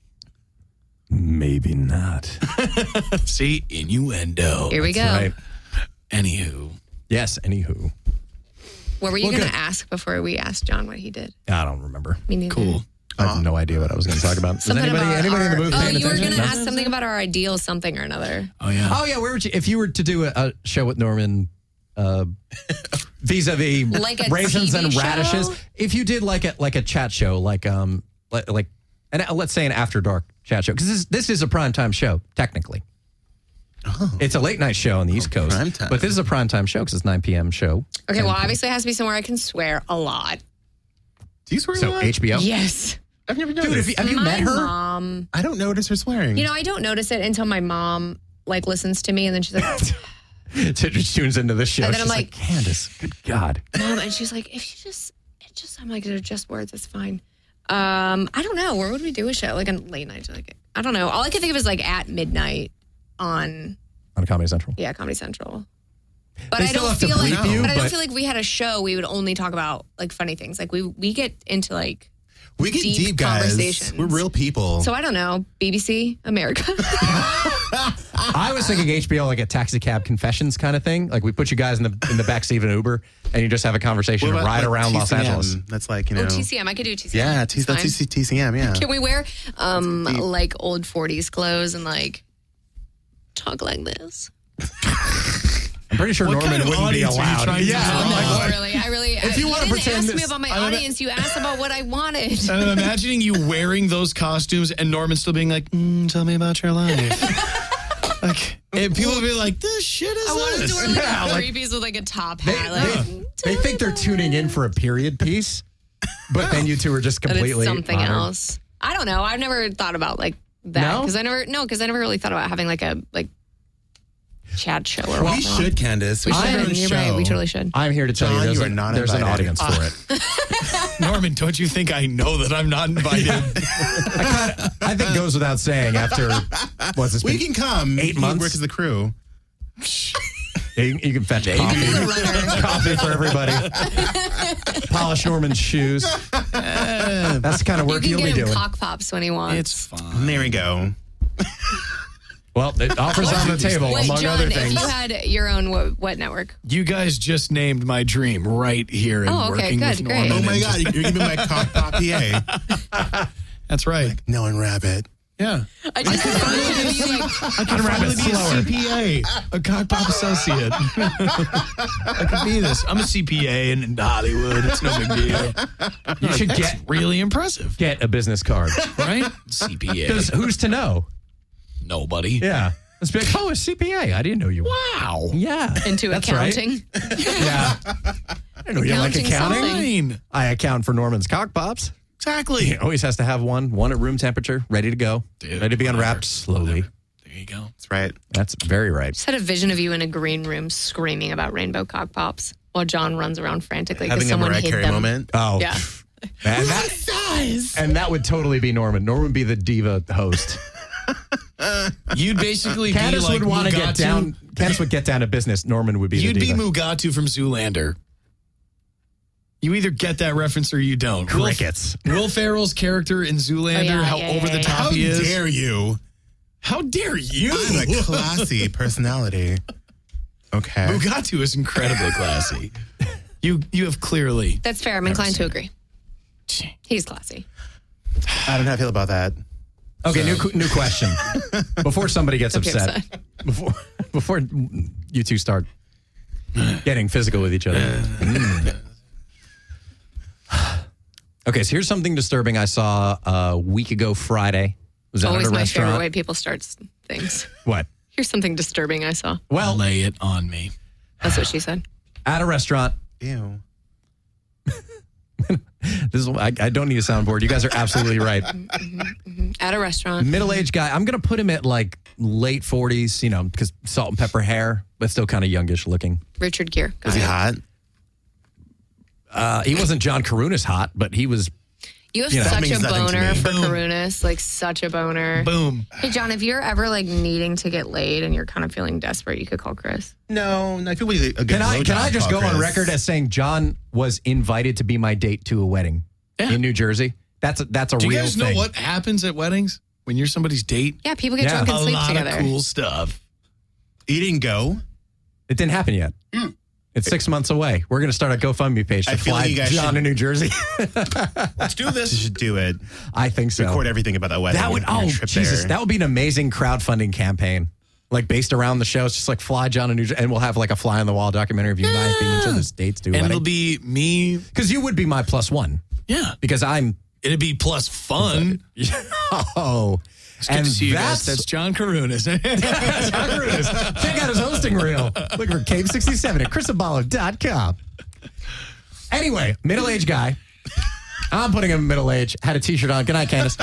S4: Maybe not.
S5: See, innuendo.
S6: Here we go.
S4: Right.
S5: Anywho.
S4: Yes, anywho.
S6: What were you
S4: Well,
S6: going
S4: good.
S6: to ask before we asked John what he did?
S4: I don't remember.
S6: Me neither.
S5: Cool.
S4: I have no idea what I was going to talk about. Does
S6: Something
S4: anybody
S6: about
S4: in the
S6: our-
S4: booth
S6: Oh,
S4: paying
S6: you were
S4: attention?
S6: going to
S4: No?
S6: ask something about our ideal something or another.
S5: Oh, yeah.
S4: Oh yeah, where would you, if you were to do a show with Norman vis-a-vis
S6: Like a
S4: raisins
S6: TV
S4: and radishes,
S6: show?
S4: if you did like a chat show, like and let's say an after dark chat show, because this is a primetime show technically. It's a late night show on the East Coast,
S2: primetime.
S4: but this is a primetime show because it's 9 p.m. show.
S6: Okay, well, obviously it has to be somewhere I can swear a lot.
S2: Do you swear
S4: So
S2: a lot?
S4: HBO.
S6: Yes.
S2: I've never
S4: Dude,
S2: noticed.
S4: have you
S6: my
S4: met her?
S6: mom,
S2: I don't notice her swearing.
S6: you know, I don't notice it until my mom like listens to me and then she's like,
S4: She tunes into this show.
S6: And then
S4: She's
S6: I'm
S4: like,
S6: like-
S4: Candace, good God.
S6: Mom, and she's like, if you just, I'm like, they're just words, it's fine. I don't know. Where would we do a show? Like a late night? Like, I don't know. All I can think of is like at midnight on,
S4: On Comedy Central.
S6: yeah, Comedy Central. But
S4: They
S6: I
S4: still
S6: don't
S4: have to
S6: feel like,
S4: bleep you,
S6: but I don't
S4: but-
S6: feel like we had a show. We would only talk about like funny things. Like we get into like,
S2: we get
S6: deep
S2: deep, guys.
S6: conversations.
S2: We're real people.
S6: so I don't know, BBC America.
S4: I was thinking HBO, like a taxi cab confessions kind of thing. Like we put you guys in the back seat of an Uber, and you just have a conversation
S2: What
S4: and
S2: about,
S4: ride
S2: like,
S4: around Los
S2: TCM?
S4: Angeles.
S2: That's like, you know.
S6: Oh, TCM. I could do TCM.
S2: Yeah,
S6: It's
S2: that's
S6: fine.
S2: TCM, yeah.
S6: Can we wear like old 40s clothes and like talk like this?
S4: I'm pretty sure
S5: What
S4: Norman
S5: kind of
S4: wouldn't be
S5: audience are you
S4: allowed.
S5: trying to
S4: Yeah,
S5: draw?
S4: I'm like,
S6: No,
S4: what?
S6: I really.
S4: If you wanna
S6: didn't
S4: pretend
S6: ask me
S4: this-
S6: about my
S5: I'm-
S6: audience. You asked about what I wanted.
S5: And I'm imagining you wearing those costumes and Norman still being like, tell me about your life. Like, and people will be like, this shit is
S6: I wanted
S5: this.
S6: to wear like
S4: Yeah,
S6: a
S4: like-
S6: three-piece with like a top
S4: They,
S6: hat. Like,
S4: they think they're tuning in for a period piece, but then you two are just
S6: but
S4: completely
S6: it's something
S4: modern.
S6: else. I don't know. I've never thought about like that
S4: No?
S6: because I never really thought about having like a chat show or
S2: We
S6: whatnot.
S2: should, Candace. We
S6: We
S2: should
S6: should.
S2: have our own
S6: You're
S2: show.
S6: right. We totally should.
S4: I'm here to tell
S2: John,
S4: you
S2: you are not
S4: there's an
S2: invited.
S4: audience for it.
S5: Norman, don't you think I know that I'm not invited?
S4: I think it goes without saying after, what's this?
S2: We can come.
S4: 8
S2: You can
S4: months?
S2: work as the crew.
S4: You can fetch
S6: I'll be
S4: coffee.
S6: the runner.
S4: Coffee for everybody. polish Norman's shoes. That's the kind of
S6: You
S4: work
S6: can
S4: you'll
S6: get
S4: be
S6: him
S4: doing.
S6: cock pops when he wants.
S5: It's fine.
S2: There we go.
S4: Well, the offer's on the table,
S6: Wait,
S4: among
S6: John,
S4: other
S6: if
S4: things.
S6: you had your own what network?
S5: You guys just named my dream right here in
S6: Oh, okay,
S5: working
S6: good,
S5: with
S6: great.
S5: Norman.
S2: Oh my God, you're giving my cock pop PA.
S5: That's right.
S2: No one rabbit.
S5: Yeah.
S6: I just imagine you like,
S5: I can finally be
S4: slower.
S5: a CPA, a cock pop associate. I could be this. I'm a CPA in Hollywood. It's no big deal.
S4: You should
S5: That's
S4: get
S5: really impressive,
S4: a business card.
S5: right? CPA.
S4: Because who's to know?
S5: Nobody.
S4: Yeah. Let's be like, oh, a CPA. I didn't know you were.
S5: Wow.
S4: Yeah.
S6: into
S4: That's
S6: accounting.
S4: Right. Yeah. I didn't know you like
S6: Accounting
S4: accounting.
S6: something.
S5: Fine.
S4: I account for Norman's cock pops.
S5: Exactly.
S4: He always has to have one at room temperature, ready to go,
S5: Dude,
S4: ready to be
S5: whatever.
S4: unwrapped slowly.
S5: Whatever. There you go.
S2: That's right.
S4: That's very right.
S6: Just had a vision of you in a green room screaming about rainbow cock pops while John runs around frantically because
S2: Having a
S6: someone
S2: Mariah
S6: hid
S2: Carey
S6: them.
S2: moment.
S4: Oh.
S6: Yeah.
S4: And that would totally be Norman. Norman would be the diva host.
S5: You'd basically
S4: Candace
S5: be like
S4: would want to get
S5: Mugatu.
S4: down. Candace would get down to business. Norman would be
S5: You'd
S4: the
S5: be
S4: diva.
S5: Mugatu from Zoolander. You either get that reference or you don't.
S4: Crickets.
S5: Will Ferrell's character in Zoolander,
S6: Oh, yeah,
S5: how
S6: yeah,
S5: over
S6: yeah,
S5: the
S6: yeah.
S5: top
S2: How
S5: he is.
S2: dare you?
S5: How dare you?
S2: I'm a classy personality. Okay.
S5: Mugatu is incredibly classy. You have clearly.
S6: That's fair. I'm inclined to agree. He's classy.
S2: I don't know how I feel about that.
S4: Okay, new question. Before somebody gets
S6: Okay,
S4: upset, before you two start getting physical with each other. Okay, so here's something disturbing I saw a week ago Friday. Was out
S6: Always
S4: at a
S6: my favorite
S4: restaurant.
S6: way people start things.
S4: What?
S6: Here's something disturbing I saw.
S4: Well,
S5: Lay it on me.
S6: That's what she said.
S4: at a restaurant.
S2: Ew.
S4: This is I don't need a soundboard. You guys are absolutely right.
S6: At a restaurant.
S4: Middle-aged guy. I'm going to put him at like late 40s, you know, because salt and pepper hair, but still kind of youngish looking.
S6: Richard Gere. Got
S2: Was he
S6: it.
S2: hot?
S4: He wasn't John Karunas hot, but he was.
S6: You have
S4: You know, that
S6: such
S2: means
S6: a
S2: nothing to
S6: boner
S2: me.
S6: for
S5: Boom.
S6: Karunas, like such a boner.
S5: Boom.
S6: Hey, John, if you're ever like needing to get laid and you're kind of feeling desperate, you could call Chris.
S2: No, I feel a good
S4: Can I
S2: blowjob,
S4: just go on
S2: Chris.
S4: record as saying John was invited to be my date to a wedding in New Jersey? That's a
S5: Do you
S4: real
S5: guys know
S4: thing.
S5: what happens at weddings when you're somebody's date?
S6: Yeah, people get
S4: Yeah.
S6: drunk and
S5: A
S6: sleep
S5: lot
S6: together.
S5: of cool stuff.
S2: You didn't go?
S4: It didn't happen yet. It's 6 months away. We're going to start a GoFundMe page to
S2: I feel
S4: fly
S2: like you guys
S4: John
S2: should-
S4: to New Jersey.
S5: Let's do
S2: You
S5: this.
S2: should do it.
S4: I think so.
S2: Record everything about that wedding.
S4: That would,
S2: and your trip
S4: Jesus,
S2: there.
S4: that would be an amazing crowdfunding campaign. Like based around the show. It's just like fly John to New Jersey, and we'll have like a fly on the wall documentary of you and I being each other's dates to a
S5: And it'll
S4: wedding.
S5: be me.
S4: Because you would be my plus one.
S5: Yeah.
S4: Because I'm,
S5: It'd be plus fun.
S4: oh.
S5: It's good to see you guys. That's John Karunas.
S4: John Karunas. Check out his hosting reel. Look for Cave67 at chrisabalo.com. Anyway, middle-aged guy. I'm putting him in middle age. Had a t-shirt on. Good night, Candace.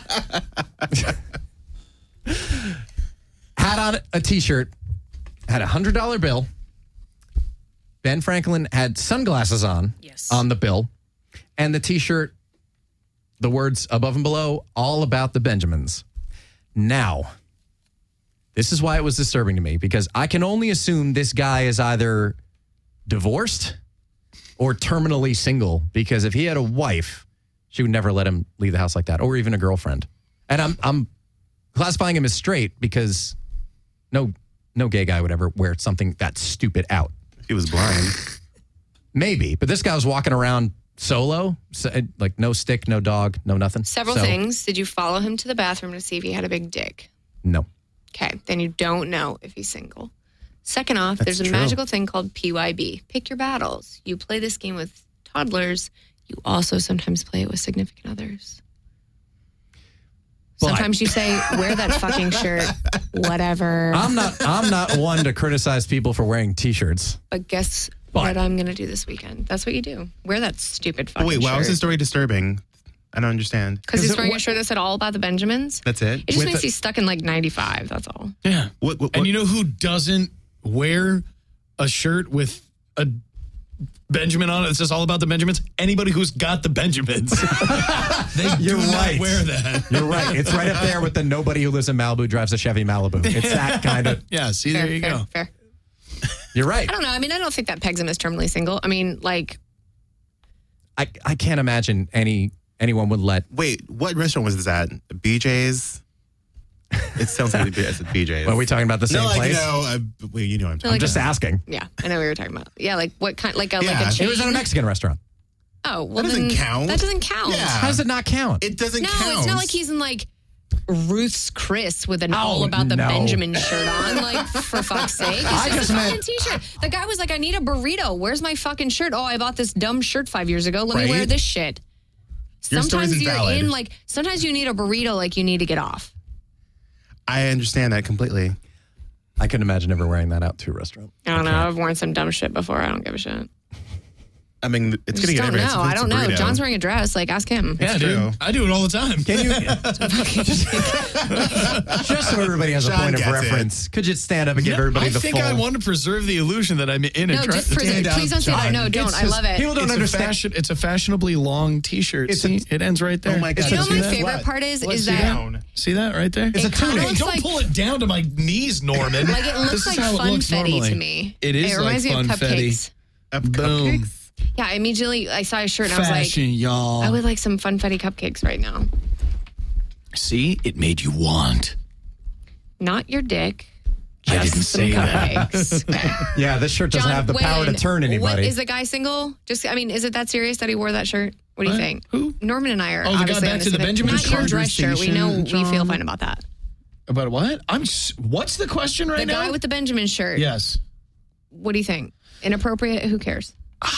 S4: Had on a t-shirt. Had a $100 bill. Ben Franklin had sunglasses on.
S6: Yes.
S4: On the bill. And the t-shirt, the words above and below, all about the Benjamins. Now, this is why it was disturbing to me, because I can only assume this guy is either divorced or terminally single, because if he had a wife, she would never let him leave the house like that, or even a girlfriend. And I'm classifying him as straight because no gay guy would ever wear something that stupid out.
S2: He was blind.
S4: Maybe, but this guy was walking around solo, so, like no stick, no dog, no nothing.
S6: Several
S4: So,
S6: things. Did you follow him to the bathroom to see if he had a big dick?
S4: No.
S6: Okay, then you don't know if he's single. Second off, there's a
S2: true.
S6: magical thing called PYB. Pick your battles. You play this game with toddlers. You also sometimes play it with significant others.
S4: But-
S6: Sometimes you say, wear that fucking shirt, whatever.
S4: I'm not one to criticize people for wearing t-shirts.
S6: But guess
S4: But-
S6: what I'm going to do this weekend? That's what you do. Wear that stupid fucking
S2: Wait, why was
S6: shirt.
S2: this story disturbing? I don't understand.
S6: Because he's wearing
S4: what-
S6: a shirt that said all about the Benjamins.
S2: That's it?
S6: It just
S4: With
S6: means
S4: the-
S6: he's stuck in like 95. That's all.
S5: Yeah.
S2: What,
S5: And you know who doesn't wear a shirt with a Benjamin on it that says all about the Benjamins? Anybody who's got the Benjamins. They
S4: You're
S5: do
S4: right.
S5: not wear that.
S4: You're right. It's right up there with the nobody who lives in Malibu drives a Chevy Malibu. It's that kind of.
S5: Yeah, see, there you go.
S6: Fair.
S4: You're right.
S6: I don't know. I mean, I don't think that pegs him as terminally single. I mean, like,
S4: I can't imagine anyone would let.
S2: Wait, what restaurant was this at? BJ's? It sounds like it's at BJ's.
S4: Are we talking about the same
S2: No, like,
S4: place?
S2: wait, you know what I'm talking
S4: I'm just asking.
S6: Yeah, I know what you were talking about. Yeah, like what kind? Like a
S2: Yeah.
S6: chain?
S4: It was at a Mexican restaurant.
S6: Oh, well,
S2: That doesn't
S6: then
S2: count.
S6: That doesn't count.
S2: Yeah.
S4: How does it not count?
S2: It doesn't
S6: No,
S2: count.
S6: it's not like he's in like Ruth's Chris with an all about the
S4: no.
S6: Benjamin shirt on. Like, for fuck's sake. It's
S4: I
S6: just
S4: just
S6: a
S4: meant-
S6: fucking t-shirt. The guy was like, I need a burrito. Where's my fucking shirt? Oh, I bought this dumb shirt 5 years ago. Let me
S2: Right?
S6: wear this shit.
S2: Your story's
S6: Sometimes you're
S2: invalid.
S6: in like, sometimes you need a burrito like you need to get off.
S2: I understand that completely.
S4: I couldn't imagine ever wearing that out to a restaurant.
S6: I don't know. I've worn some dumb shit before. I don't give a shit.
S2: I mean, it's
S6: I
S2: going to
S6: just
S2: get
S6: don't
S2: everyone.
S6: know. I don't know. John's wearing a dress. Like, ask him.
S5: Yeah,
S2: true.
S5: dude. I do it all the time.
S4: Can you just so everybody has a
S2: John
S4: point of
S2: gets it.
S4: reference? Could you stand up and give everybody
S5: I
S4: the
S5: think
S4: full?
S5: I want to preserve the illusion that I'm in a
S6: No,
S5: dress.
S6: just present. Please don't say that. No, don't. I love it.
S4: People don't
S5: It's a
S4: understand.
S5: it's a fashionably long T-shirt. See, it ends right there.
S2: Oh my God.
S6: You know what my
S2: See that?
S6: favorite part is
S2: Let's
S6: is
S2: see
S6: that
S5: See that right there?
S4: It's a
S6: it kinda
S4: tunic.
S6: looks
S5: Don't
S6: like,
S5: pull it down to my knees, Norman.
S6: like it looks
S5: This is
S6: like
S5: how it looks
S6: funfetti
S5: normally.
S6: to me.
S5: It is
S6: It reminds
S5: like
S6: me of
S5: funfetti.
S6: cupcakes.
S2: Boom.
S5: Boom.
S2: Cupcakes?
S6: Yeah, immediately I saw his shirt and I was
S5: Fashion,
S6: like,
S5: y'all.
S6: I would like some funfetti cupcakes right now.
S5: See, it made you want.
S6: Not your dick.
S5: I
S6: Just
S5: didn't
S6: some
S5: say that.
S6: cupcakes.
S4: Yeah, this shirt doesn't
S6: John,
S4: have the power to
S6: wait,
S4: turn
S6: What,
S4: anybody.
S6: is the guy single? Just, I mean, is it that serious that he wore that shirt? What do you
S5: What?
S6: think?
S5: Who?
S6: Norman and I are
S5: Oh, the guy
S6: obviously
S5: back
S6: on
S5: to
S6: the
S5: the
S6: same-
S5: Benjamin
S6: Not your dress shirt. We know we
S2: conversation,
S6: feel
S2: John.
S6: fine about that.
S5: About what? What's the question right
S6: The
S5: now?
S6: guy with the Benjamin shirt.
S5: Yes.
S6: What do you think? Inappropriate? Who cares?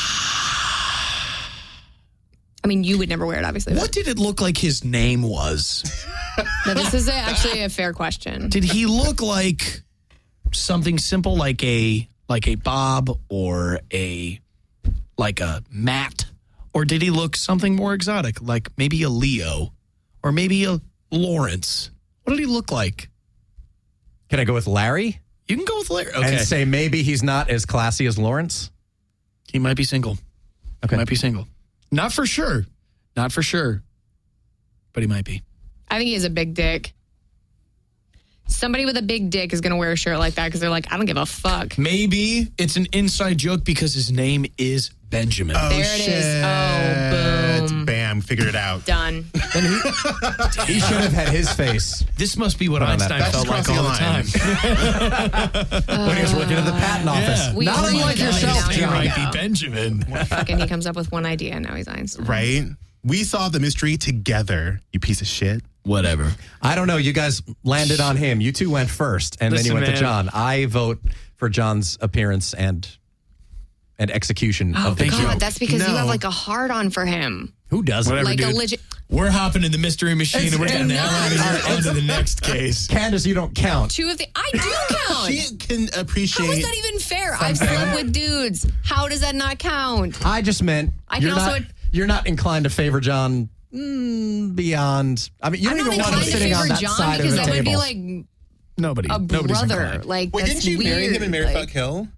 S6: I mean, you would never wear it, obviously. but-
S5: What did it look like his name was?
S6: No, this is actually a fair question.
S5: Did he look like something simple like a Bob or a Matt? Or did he look something more exotic, like maybe a Leo or maybe a Lawrence? What did he look like?
S4: Can I go with Larry
S5: You can go with Larry. Okay.
S4: and say maybe he's not as classy as Lawrence?
S5: He might be single.
S4: Okay.
S5: Might be single. Not for sure. Not for sure. But he might be.
S6: I think he has a big dick. Somebody with a big dick is going to wear a shirt like that because they're like, I don't give a fuck.
S5: Maybe it's an inside joke because his name is Benjamin.
S2: Oh,
S6: There it
S2: shit.
S6: is. Oh, boom.
S2: Bam, figured it out.
S6: Done.
S4: He should have had his face
S5: This must be what
S4: on that.
S5: Einstein
S2: That's
S5: felt like
S2: crossing
S5: all the
S2: a
S5: time.
S2: line.
S4: when he was working at the patent office.
S5: Yeah.
S6: We
S4: Not
S6: all
S4: unlike
S6: know
S4: yourself,
S6: now.
S5: He
S4: John.
S5: might be Benjamin.
S6: Fucking he comes up with one idea and now he's Einstein.
S2: Right? We solved the mystery together, you piece of shit.
S5: Whatever.
S4: I don't know. You guys landed on him. You two went first, and then
S5: Listen,
S4: you went to
S5: man.
S4: John. I vote for John's appearance and execution
S6: Oh,
S4: of the
S6: God,
S4: joke.
S6: that's because you
S2: No.
S6: have like a hard on for him.
S4: Who doesn't?
S5: Whatever,
S6: Like a
S5: dude.
S6: legit.
S5: We're hopping in the mystery machine and we're getting the hell out of here onto the next case.
S4: Candace, you don't count.
S6: Two of the. I do count.
S2: She can
S6: How
S2: appreciate.
S6: is that even fair? I've slept with dudes. How does that not count?
S4: I just meant
S6: I can
S4: you're
S6: also-
S4: you're not inclined to favor John beyond. I mean, you
S6: I'm
S4: don't
S6: not
S4: even want him
S6: inclined to
S4: sitting on
S6: favor
S4: that
S6: John
S4: side of
S6: because
S4: the
S6: that would
S4: table.
S6: be like
S5: Nobody's
S6: brother.
S5: inclined.
S6: Like,
S2: Wait,
S6: that's
S2: didn't you marry
S6: weird.
S2: him and marry
S6: Like,
S2: Fuck Hill?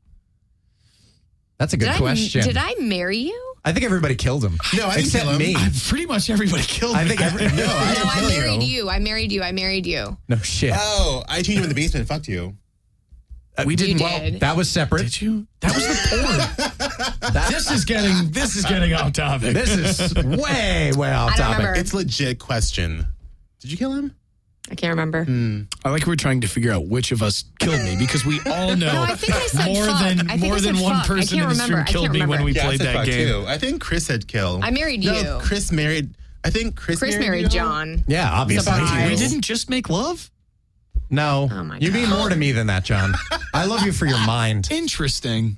S4: That's a good question.
S6: Did I marry you?
S4: I think everybody killed him.
S2: No, I didn't
S4: except
S2: kill him.
S4: me.
S5: Pretty much everybody killed
S4: I
S5: me.
S4: think every,
S2: No, I
S6: No,
S2: didn't
S6: I
S2: kill
S6: married
S2: you.
S6: you. I married you. I married you.
S4: no shit.
S2: Oh, I tuned you in the basement and fucked you.
S5: We didn't.
S6: You
S5: Well,
S6: did.
S4: That was separate.
S5: did you? That was the porn. This is getting off topic.
S4: This is way off
S6: I don't
S4: topic.
S6: remember.
S2: It's legit question. Did you kill him?
S6: I can't remember.
S5: I like we're trying to figure out which of us killed me because we all know
S6: No, I think I said
S5: more
S6: fuck.
S5: than
S6: I think
S5: more
S6: I
S5: than
S6: said
S5: one
S6: fuck. I
S5: person
S6: can't
S5: in this
S6: remember.
S5: room
S6: I
S5: killed
S6: can't
S5: me when
S6: remember.
S5: we
S2: Yeah, I
S5: played
S2: said
S5: that
S2: fuck
S5: game.
S2: too. I think Chris said kill.
S6: I married you.
S2: No, Chris married. I think Chris
S6: married
S2: you?
S6: John.
S4: Yeah, obviously.
S6: Surprise.
S5: We didn't just make love?
S4: No,
S6: Oh my
S4: you mean
S6: God.
S4: more to me than that, John. I love you for your mind.
S5: Interesting.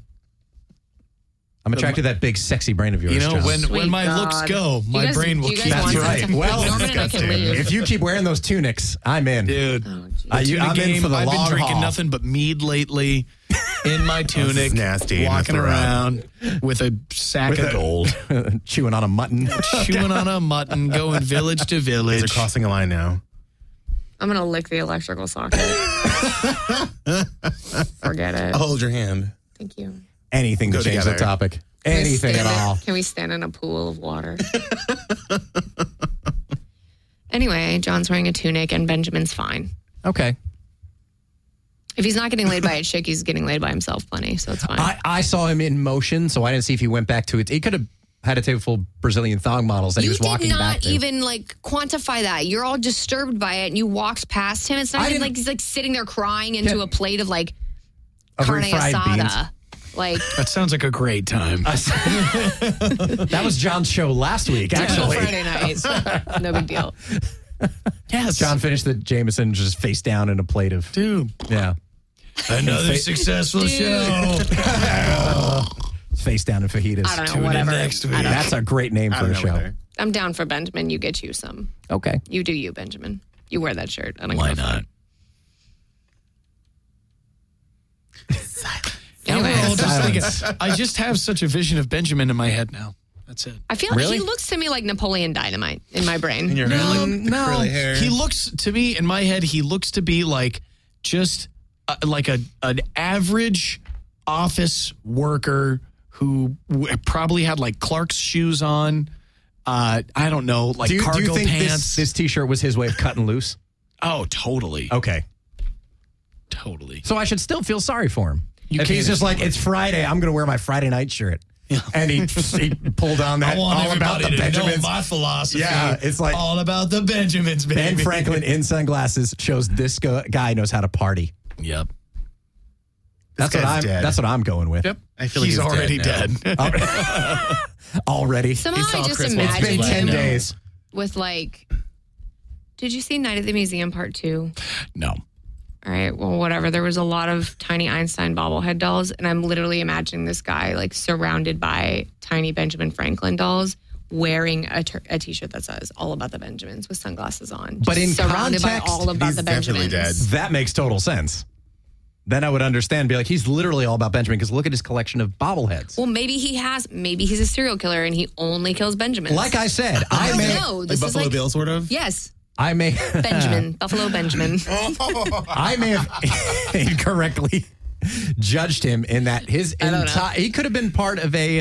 S4: I'm attracted to that big, sexy brain of yours.
S5: You know,
S4: John.
S5: when
S6: Sweet
S5: my
S6: God.
S5: looks go,
S6: You
S5: my
S6: guys-
S5: brain will
S6: you guys
S5: keep.
S6: want
S4: That's
S6: that
S4: right.
S6: to-
S4: Well,
S6: Norman and I can leave.
S4: if you keep wearing those tunics, I'm in.
S5: Dude.
S6: Oh, geez.
S4: I'm in
S5: Tunic
S4: for the
S5: I've
S4: long
S5: been drinking
S4: haul.
S5: nothing but mead lately in my tunic.
S2: nasty.
S5: Walking
S2: That's
S5: around with a sack of gold.
S4: Chewing on a mutton.
S5: Chewing on a mutton, going village to
S2: They're
S5: village.
S2: crossing a line now.
S6: I'm gonna lick the electrical socket. Forget it.
S2: I'll hold your hand.
S6: Thank you.
S4: Anything to
S2: Go
S4: change the
S2: together.
S4: topic.
S6: Can we
S4: Anything at
S6: stand
S4: all.
S6: Can we stand in a pool of water? Anyway, John's wearing a tunic and Benjamin's fine.
S4: Okay.
S6: If he's not getting laid by a chick, he's getting laid by himself plenty, so it's fine.
S4: I saw him in motion, so I didn't see if he went back to it. He could have had a table full of Brazilian thong models that he
S6: You
S4: was walking
S6: did
S4: back
S6: not
S4: to.
S6: even like quantify that. You're all disturbed by it, and you walked past him. It's not
S4: I
S6: even
S4: didn't-
S6: like he's like sitting there crying into a plate of like
S4: Of
S6: carne
S4: refried
S6: asada. Like
S5: That sounds like a great time.
S4: That was John's show last week, actually.
S6: Friday night, no big deal.
S5: Yes.
S4: John finished the Jameson just face down in a plate of.
S5: Dude.
S4: Yeah.
S5: Another successful show.
S4: Face down in fajitas.
S6: I don't know.
S5: Tune in
S6: Whatever.
S5: next week.
S6: I don't know.
S4: That's a great name
S2: I
S4: for
S2: don't
S4: a
S2: know
S4: show.
S2: either.
S6: I'm down for Benjamin. You get you some.
S4: Okay.
S6: You do you, Benjamin. You wear that shirt. I don't
S5: Why
S6: give a fuck.
S5: not?
S6: Anyway,
S5: Now we're all just thinking, I just have such a vision of Benjamin in my head now. That's it.
S6: I feel like
S4: Really?
S6: he looks to me like Napoleon Dynamite in my brain.
S2: In your hair, like the curly hair.
S5: He looks to me in my head. He looks to be like just like an average office worker who probably had like Clark's shoes on. I don't know, like
S4: Do
S5: cargo
S4: you think
S5: pants.
S4: this T-shirt was his way of cutting loose?
S5: Oh, totally,
S4: Okay.
S5: totally.
S4: So I should still feel sorry for him.
S5: You
S4: if he's
S5: can't
S4: just like, it's Friday, I'm going to wear my Friday night shirt. And he pulled on that all about the Benjamins.
S5: philosophy.
S4: Yeah, it's like-
S5: all about the Benjamins, baby.
S4: Ben Franklin in sunglasses shows this guy knows how to party.
S5: Yep.
S4: That's what
S2: guy's dead.
S4: That's what I'm going with.
S5: Yep.
S2: I feel like
S5: he's
S2: he's
S5: already
S2: dead
S5: dead.
S4: Already.
S6: Somehow
S2: He saw
S6: I just
S2: Chris
S4: It's
S6: imagine
S4: been 10
S6: him
S4: days.
S6: with like. Did you see Night at the Museum Part 2?
S5: No.
S6: All right, well, whatever. There was a lot of tiny Einstein bobblehead dolls, and I'm literally imagining this guy like surrounded by tiny Benjamin Franklin dolls, wearing a T-shirt that says "All About the Benjamins" with sunglasses on.
S4: But in
S6: surrounded
S4: context,
S6: by all about
S2: he's
S6: the
S2: definitely
S6: Benjamins.
S2: dead.
S4: That makes total sense. Then I would understand. Be like, he's literally all about Benjamin because look at his collection of bobbleheads.
S6: Well, maybe he's a serial killer and he only kills Benjamins.
S4: Like I said,
S6: I
S4: I
S6: don't
S4: may,
S6: know.
S2: Like
S6: This is
S2: Buffalo
S6: like
S2: Bill, sort of.
S6: yes,
S4: I may,
S6: Benjamin, Buffalo Benjamin.
S4: I may have incorrectly judged him in that his
S6: I don't know.
S4: entire he could have been part of a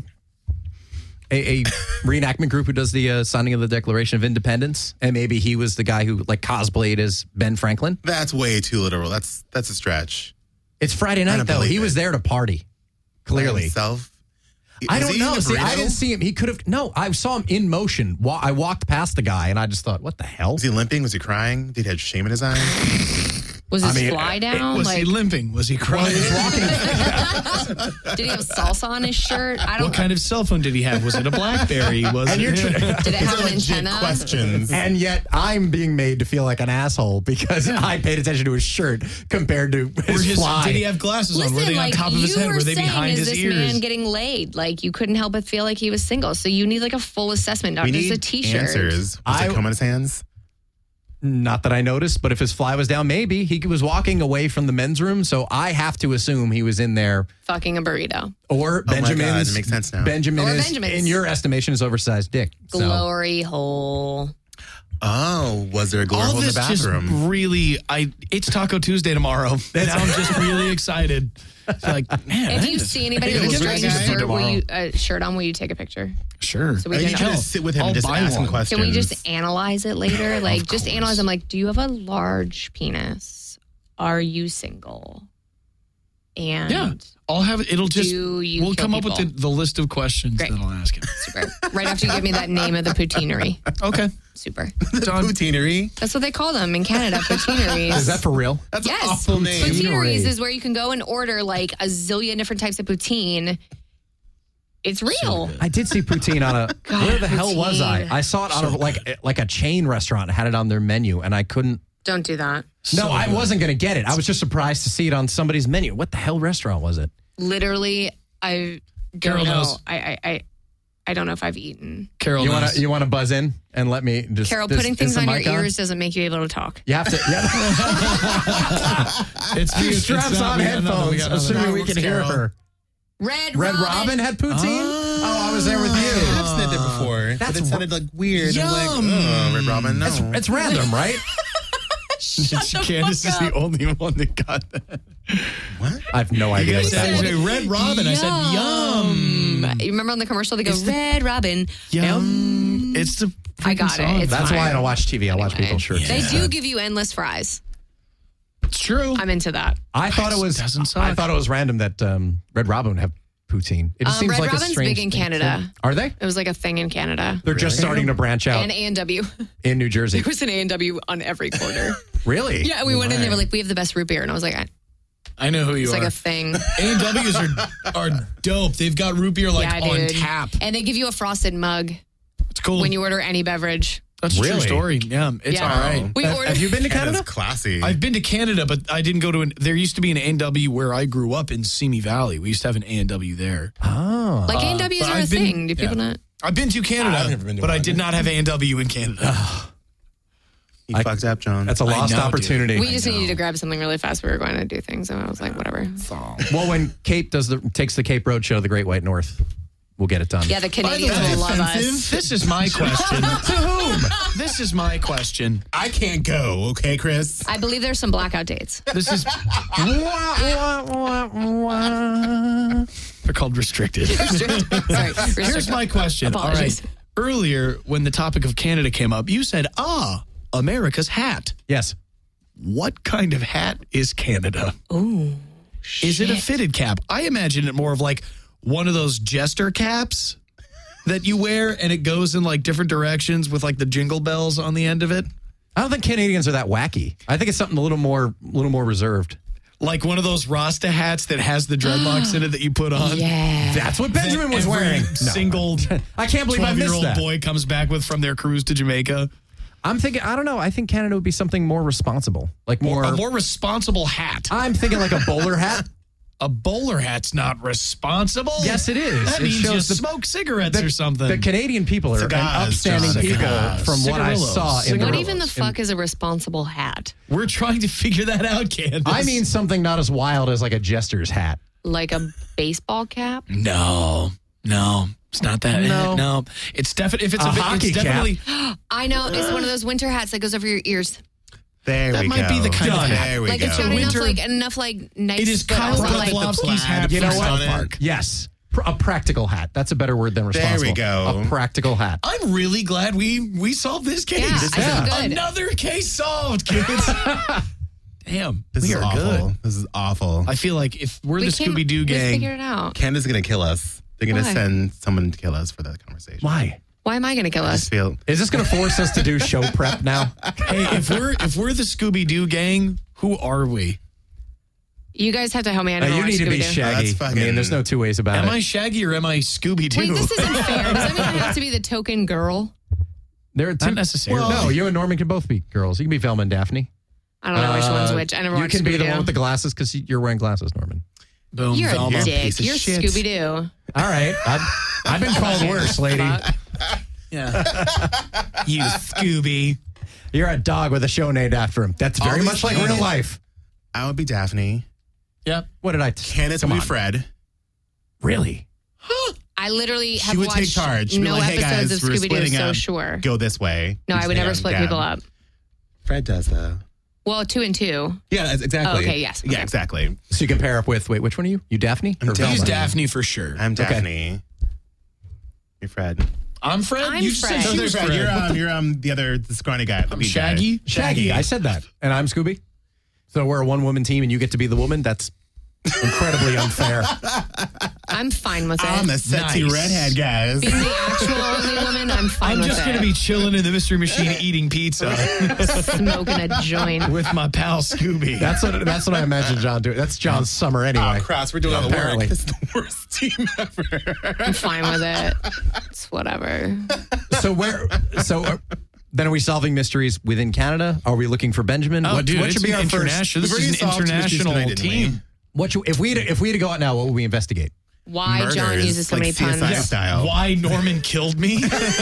S4: reenactment group who does the signing of the Declaration of Independence, and maybe he was the guy who like cosplayed as Ben Franklin.
S2: That's way too literal. That's a stretch.
S4: It's Friday night
S2: don't
S4: though.
S2: believe
S4: He was
S2: it.
S4: there to party.
S2: By
S4: Clearly,
S2: himself.
S4: I
S2: Was
S4: don't
S2: he in
S4: know.
S2: a
S4: See, I
S2: burrito?
S4: didn't see him. He could have. No, I saw him in motion. I walked past the guy, and I just thought, "What the hell?"
S2: Was he limping? Was he crying? Did he have shame in his eyes?
S6: Was his
S4: mean,
S6: fly down?
S5: Was
S6: like,
S5: he limping? Was he crying?
S6: did he have salsa on his shirt? I don't.
S5: What kind of cell phone did he have? Was it a BlackBerry? Was it?
S6: Did it have
S2: These
S6: an
S2: are legit
S6: antenna?
S2: questions.
S4: And yet, I'm being made to feel like an asshole because I paid attention to his shirt compared to his fly.
S5: Did he have glasses on? Were
S6: Listen,
S5: they on
S6: like
S5: top of his
S6: you
S5: head?
S6: were
S5: Were they
S6: saying,
S5: behind
S6: is
S5: his
S6: this
S5: ears?
S6: man getting laid? Like you couldn't help but feel like he was single. So you need like a full assessment, not
S2: We
S6: just
S2: need
S6: a T-shirt.
S2: answers. Was
S4: I-
S2: it comb in his hands?
S4: Not that I noticed, but if his fly was down, maybe he was walking away from the men's room. So I have to assume he was in there.
S6: Fucking a burrito.
S4: Or
S2: my God,
S4: Benjamin's.
S2: it makes sense now.
S4: Benjamin
S6: Or
S4: is,
S6: Benjamin's.
S4: in your estimation, is oversized dick. So
S6: Glory hole.
S2: Oh, was there a glory
S5: All
S2: hole in the
S5: this just
S2: bathroom?
S5: really, it's Taco Tuesday tomorrow. And I'm just really excited. It's like, man,
S6: If
S5: I
S6: you
S5: just-
S6: see anybody
S5: Hey,
S6: with a
S5: get
S6: strange
S5: ready for
S6: shirt,
S5: tomorrow.
S6: shirt on, will you take a picture?
S5: Sure.
S6: So we
S2: you
S6: can
S2: can
S6: know.
S2: just sit with him
S5: I'll
S2: and just
S5: buy
S2: ask him
S5: one.
S2: questions.
S6: Can we just analyze it later? Like, just analyze them. Like, do you have a large penis? Are you single? And
S5: Yeah. I'll have it. It'll just,
S6: Do you
S5: we'll
S6: kill
S5: come up with
S6: people?
S5: the list of questions
S6: Great.
S5: that I'll ask him.
S6: super. Right after you give me that name of the poutineery.
S5: Okay.
S6: Super.
S5: Done.
S2: Poutineery?
S6: That's what they call them in Canada, poutineries.
S4: is that for real?
S2: That's
S6: yes.
S2: an awful name.
S6: Poutineries is where you can go and order like a zillion different types of poutine. It's real.
S4: I did see poutine on a.
S6: God,
S4: where the hell was I?
S6: poutine.
S4: I saw it on a, like a chain restaurant. Had it on their menu, and I couldn't.
S6: Don't do that.
S4: No, I wasn't going to get it. I was just surprised to see it on somebody's menu. What the hell restaurant was it?
S6: Literally, I
S5: Carol
S6: don't know.
S5: knows.
S6: I don't know if I've eaten.
S5: Carol knows.
S4: You want to buzz in and let me just.
S6: Carol,
S4: is-
S6: putting
S4: is
S6: things
S4: the
S6: on your
S4: mic
S6: ears doesn't make you able to talk.
S4: You have to. Yeah.
S5: It's
S4: She straps on headphones, assuming we can hear her.
S6: Red
S4: Red Robin had poutine. Oh, I was there with
S2: I
S4: you.
S2: have said that before. But it sounded like weird. I'm like,
S5: Yum.
S2: oh, Red Robin, no.
S4: It's random, right?
S5: Candace is the only one that got that.
S4: I have no idea
S5: You
S4: what
S5: said
S4: that was.
S5: Red Robin. I said, yum.
S6: You remember on the commercial they go Red Robin.
S5: Yum. It's the
S6: I got
S5: freaking
S6: it.
S5: song.
S6: It's
S4: That's
S6: fine.
S4: why I don't watch TV. I watch
S6: Anyway.
S4: people's shirts.
S6: They do give you endless fries.
S5: It's true.
S6: I'm into that.
S4: I thought it was.
S5: Doesn't suck.
S4: I thought it was random that Red Robin would have poutine? It just seems
S6: Red
S4: like a
S6: Robin's
S4: strange
S6: big in
S4: thing.
S6: Canada.
S4: Are they?
S6: It was like a thing in Canada.
S4: They're just starting to branch out
S6: And A&W.
S4: in New Jersey.
S6: There was an A&W on every corner.
S4: Really?
S6: Yeah, we went in. They were like, "We have the best root beer," and I was like,
S5: I know who you
S6: "It's
S5: are.
S6: like a thing."
S5: A&Ws are dope. They've got root beer like
S6: Yeah,
S5: on
S6: dude.
S5: tap.
S6: And they give you a frosted mug
S5: It's cool.
S6: when you order any beverage.
S5: That's a true
S4: Really?
S5: story. Yeah, it's
S6: Yeah.
S5: all right.
S6: We ordered.
S4: Have you been to
S2: Canada's
S4: Canada?
S2: classy.
S5: I've been to Canada, but I didn't go to there used to be an A&W where I grew up in Simi Valley. We used to have an A&W there.
S4: Oh.
S6: Like A&Ws
S5: but
S6: are a
S5: I've been-
S6: thing. Do people
S5: yeah.
S6: not?
S5: I've been to Canada,
S2: I've never been to
S5: but I
S2: one.
S5: did not have A&W in Canada.
S2: you fucked up, John.
S4: That's a lost
S5: know, dude.
S4: opportunity.
S6: We just needed to grab something really fast. We were going to do things, and I was like, whatever.
S4: Well, when Cape takes the Cape Road show to the Great White North, we'll get it done.
S6: Yeah, the Canadians
S5: way,
S6: will love us.
S5: This is my question. To whom? This is my question.
S2: I can't go, okay, Chris?
S6: I believe there's some blackout dates.
S5: This is they're called restricted.
S6: Sorry.
S5: Here's my question.
S6: Apologies.
S5: All right. Earlier, when the topic of Canada came up, you said, America's hat.
S4: Yes.
S5: What kind of hat is Canada?
S6: Ooh.
S5: Is it a fitted cap? I imagine it more of like one of those jester caps that you wear and it goes in like different directions with like the jingle bells on the end of it.
S4: I don't think Canadians are that wacky. I think it's something a little more reserved.
S5: Like one of those Rasta hats that has the dreadlocks in it that you put on.
S6: Yeah.
S4: That's what Benjamin
S5: That
S4: was
S5: every
S4: wearing.
S5: Single
S4: I can't believe I missed
S5: 12-year-old
S4: that.
S5: boy comes back with from their cruise to Jamaica.
S4: I'm thinking, I don't know. I think Canada would be something more responsible. Like more.
S5: A more responsible hat.
S4: I'm thinking like a bowler hat.
S5: A bowler hat's not responsible.
S4: Yes, it is.
S5: That
S4: It
S5: means you
S4: shows the-
S5: smoke cigarettes or something.
S4: The Canadian people are
S2: Cigars,
S4: an upstanding
S2: John.
S4: people
S2: Cigars.
S4: from what I
S5: Cigarillos.
S4: saw in the
S6: What even the fuck is a responsible hat?
S5: We're trying to figure that out, Candace.
S4: I mean something not as wild as like a jester's hat.
S6: Like a baseball cap?
S5: no, it's not that.
S4: No.
S5: It's definitely if it's
S4: A
S5: a, bit,
S4: hockey
S5: it's
S4: cap.
S5: definitely
S6: I know. It's one of those winter hats that goes over your ears.
S2: There
S5: That
S2: we
S5: might
S2: go.
S5: be the kind of hat.
S2: There we
S6: Like
S2: go.
S6: it's got
S5: winter-
S6: enough nice.
S5: It is
S6: but
S5: Kyle
S6: also, like,
S5: Broflovsky's hat
S4: You know
S5: from
S4: what?
S5: South Park.
S4: Yes. A practical hat. That's a better word than
S2: There we
S4: responsible.
S2: go.
S4: A practical hat.
S5: I'm really glad we solved this case.
S6: Yeah, I feel good.
S5: Another case solved, kids. Damn,
S2: This
S5: we
S2: is
S5: are
S2: awful.
S5: good.
S2: This is awful.
S5: I feel like if we're
S6: we
S5: the
S6: came-
S5: Scooby Doo
S6: We
S5: gang,
S6: figured it out.
S2: Canada's going to kill us. They're going to
S6: Why?
S2: send someone to kill us for that conversation.
S4: Why?
S6: Why am I going to kill
S2: I
S6: us?
S2: just feel
S4: Is this going to force us to do show prep now?
S5: hey, if we're the Scooby Doo gang, who are we?
S6: You guys have to help me. I don't know
S4: you
S6: what
S4: need to be
S6: Scooby-Doo.
S4: Shaggy.
S2: That's
S4: I mean, there's no two ways about
S5: Am
S4: it.
S5: I Shaggy or am I Scooby Doo?
S6: Wait, this isn't fair. Does that mean I have to be the token girl?
S4: There are two.
S5: Not necessarily.
S4: No, you and Norman can both be girls. You can be Velma and Daphne.
S6: I don't know which one's which. I never
S4: You
S6: watched
S4: can be the
S6: Scooby-Doo.
S4: one with the glasses because you're wearing glasses, Norman.
S5: Boom,
S6: You're
S5: Velma.
S6: a dick.
S2: piece of
S6: You're
S2: shit.
S6: Scooby Doo.
S4: All right. I've been called worse, lady.
S5: Yeah. You Scooby.
S4: You're a dog with a show named after him. That's very
S2: All
S4: much
S2: these
S4: like real
S2: things.
S4: life.
S2: I would be Daphne.
S5: Yep.
S4: What did I?
S2: Candace
S4: Come
S2: would be
S4: on.
S2: Fred.
S4: Really?
S6: I literally
S2: She
S6: have
S2: would take
S6: watched
S2: charge. She'd be
S6: no
S2: like, hey
S6: episodes
S2: guys,
S6: of
S2: we're
S6: Scooby Doo,
S2: splitting
S6: so
S2: up.
S6: sure.
S2: Go this way.
S6: No, I
S2: You
S6: would
S2: stay
S6: never
S2: on
S6: split
S2: Gab.
S6: people up.
S2: Fred does though.
S6: Well, 2 and 2.
S2: Yeah, that's exactly.
S6: Oh, okay, yes.
S2: Yeah,
S6: Okay.
S2: exactly.
S4: So you can pair up with, wait, which one are you? You Daphne? Or
S2: Daphne.
S5: He's
S4: Velma?
S5: Daphne for sure.
S2: I'm Daphne. You're Fred.
S5: I'm Fred.
S6: I'm
S5: you just
S6: Fred.
S5: said she
S2: No,
S5: was
S2: Fred.
S5: Fred.
S2: You're the other the scrawny guy. The
S5: I'm
S2: lead
S5: Shaggy.
S2: Guy.
S4: Shaggy. I said that. And I'm Scooby. So we're a one-woman team and you get to be the woman? That's incredibly unfair.
S6: I'm fine with it.
S2: I'm the sexy
S5: Nice.
S2: redhead, guys.
S6: Being the actual only woman, I'm fine
S5: I'm
S6: with
S5: just
S6: it.
S5: going to be chilling in the Mystery Machine eating pizza
S6: smoking a joint.
S5: with my pal Scooby.
S4: That's what I imagine John doing. That's John's summer anyway.
S2: Oh, cross. We're doing all the work.
S4: Apparently.
S2: This is the worst team ever.
S6: I'm fine with it. It's whatever.
S4: So then are we solving mysteries within Canada? Are we looking for Benjamin?
S5: Oh, dude,
S4: what
S5: it's
S4: should be our first?
S5: international. This
S2: We've
S5: is an
S2: already solved mysteries
S5: international
S2: tonight, didn't we?
S5: team.
S4: If we had to go out now, what would we investigate?
S6: Why
S2: Murders,
S6: John uses so
S2: like
S6: many puns.
S2: CSI style.
S5: Why Norman killed me?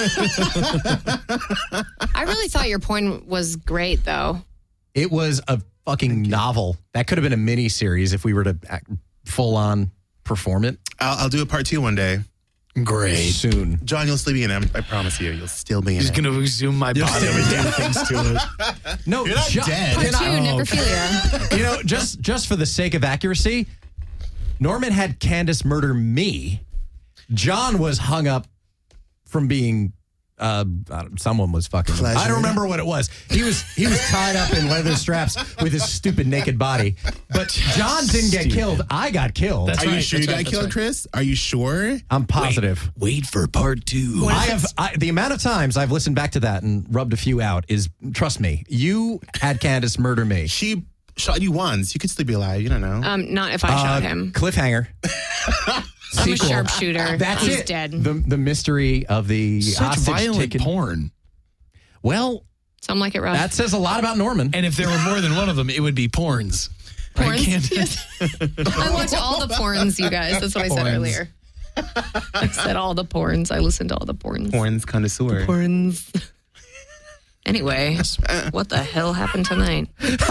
S6: I really thought your point was great, though.
S4: It was a fucking novel. That could have been a mini series if we were to full on perform it
S2: I'll do a part 2 one day.
S5: Great.
S4: soon.
S2: John, you'll still be in it. I promise you. You'll still be in
S5: He's
S2: it.
S5: going to resume my body and do things to it.
S4: No,
S2: You're not dead.
S6: Part 2,
S5: Oh,
S6: necrophilia.
S4: You know, just for the sake of accuracy, Norman had Candace murder me. John was hung up from being someone was fucking.
S2: Pleasure.
S4: I don't remember what it was. He was tied up in leather straps with his stupid naked body. But John didn't get killed. I got killed.
S5: That's
S2: Are you
S5: right,
S2: sure you
S5: that's
S2: got
S5: right,
S2: killed,
S5: that's
S2: Chris? Are you sure?
S4: I'm positive.
S5: Wait for part 2.
S4: The amount of times I've listened back to that and rubbed a few out is, trust me, you had Candace murder me.
S2: She shot you once. You could still be alive. You don't know.
S6: Not if I shot him.
S4: Cliffhanger.
S6: I'm a
S4: Sequel.
S6: sharpshooter.
S4: That's
S6: He's
S4: it.
S6: dead.
S4: The mystery of the
S5: Such
S4: hostage
S5: violent
S4: taken.
S5: porn.
S4: Well,
S6: Some like it rough.
S4: that says a lot about Norman.
S5: And if there were more than one of them, it would be porns. Right,
S6: Porns?
S5: Candace?
S6: Yes. I watch all the porns, you guys. That's what I said
S5: Porns.
S6: earlier. I said all the porns. I listened to all the porns.
S2: Porn's connoisseur.
S6: Porns. Anyway, what the hell happened tonight?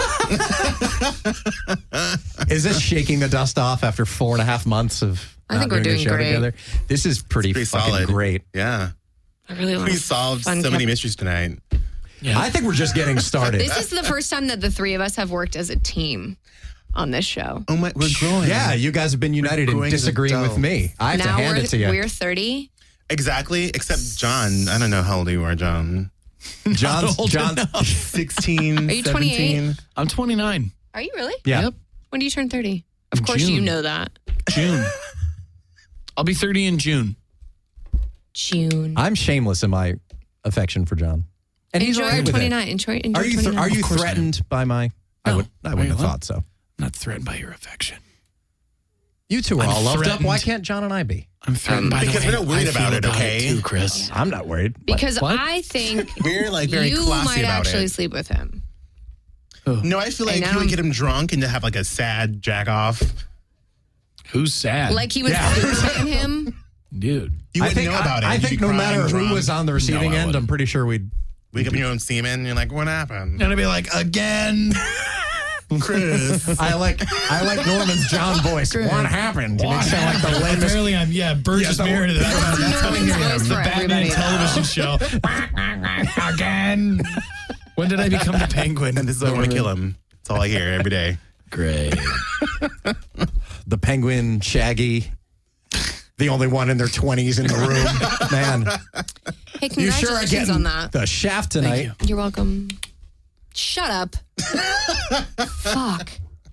S4: Is this shaking the dust off after 4.5 months of
S6: I think
S4: not
S6: we're
S4: doing a
S6: doing
S4: show
S6: great.
S4: together? This is pretty
S2: Pretty
S4: fucking
S2: solid.
S4: great.
S2: Yeah.
S6: I really want
S2: We
S6: to
S2: solved so many mysteries tonight.
S4: I think we're just getting started.
S6: This is the first time that the three of us have worked as a team on this show.
S2: Oh my, we're growing.
S4: Yeah, you guys have been united in
S2: growing as
S4: disagreeing with
S2: adults.
S4: me. I have to
S6: Now
S4: hand it to you.
S6: we're 30.
S2: Exactly. Except John. I don't know how old you are, John.
S4: John's,
S5: old
S4: John,
S5: enough.
S2: 16,
S6: Are you
S2: 17.
S5: I'm 29.
S6: Are you really?
S4: yeah.
S5: Yep.
S6: When do you turn 30? Of course
S5: June.
S6: you know that.
S5: June. I'll be 30 in June.
S6: June.
S4: I'm shameless in my affection for John. And he's
S6: Enjoy
S4: all right with it.
S6: 29. Enjoy
S4: Are you
S6: 29.
S4: are you
S5: Of course I am.
S4: threatened by my? I
S5: No.
S4: wouldn't have
S5: Wait, what?
S4: thought so.
S5: I'm not threatened by your affection.
S4: You two are
S5: I'm
S4: all loved up.
S5: threatened.
S4: Why can't John and I be?
S5: I'm threatened by
S2: because
S5: the
S2: we're
S5: way
S2: not worried
S5: I feel
S2: about it, okay?
S5: too, Chris.
S4: I'm not worried.
S6: Because
S5: What?
S6: I think
S2: We're like very
S6: you
S2: classy
S6: might
S2: about
S6: actually
S2: it.
S6: sleep with him.
S2: No, I feel like
S6: And
S2: he
S6: now
S2: would get him drunk and to have like a sad jack off.
S5: Who's sad?
S6: Like he was
S4: Yeah.
S6: hitting him.
S5: dude.
S2: You wouldn't know about it.
S4: I
S2: You'd
S4: think
S2: be
S4: no
S2: crying
S4: matter
S2: drunk.
S4: who was on the receiving
S5: No, I
S4: end, I'm
S5: wouldn't.
S4: pretty sure we'd.
S2: Wake up in your own semen and you're like, what happened?
S5: And I'd be like, again.
S2: Chris.
S4: I like Norman's John voice. What happened? It makes it sound like the Len
S5: Apparently, I'm Burgess Meredith. That's how I hear
S6: Norman's
S5: him. The
S6: voice for
S5: Batman
S6: everybody.
S5: television show. Again. When did I become the Penguin?
S2: And this is why I want to kill him. That's all I hear every day.
S5: Great.
S4: the Penguin, Shaggy, the only one in their 20s in the room. Man,
S6: Hey,
S4: you sure are
S6: congratulations
S4: getting
S6: on that.
S4: the shaft tonight.
S6: You're welcome. Shut up. Fuck.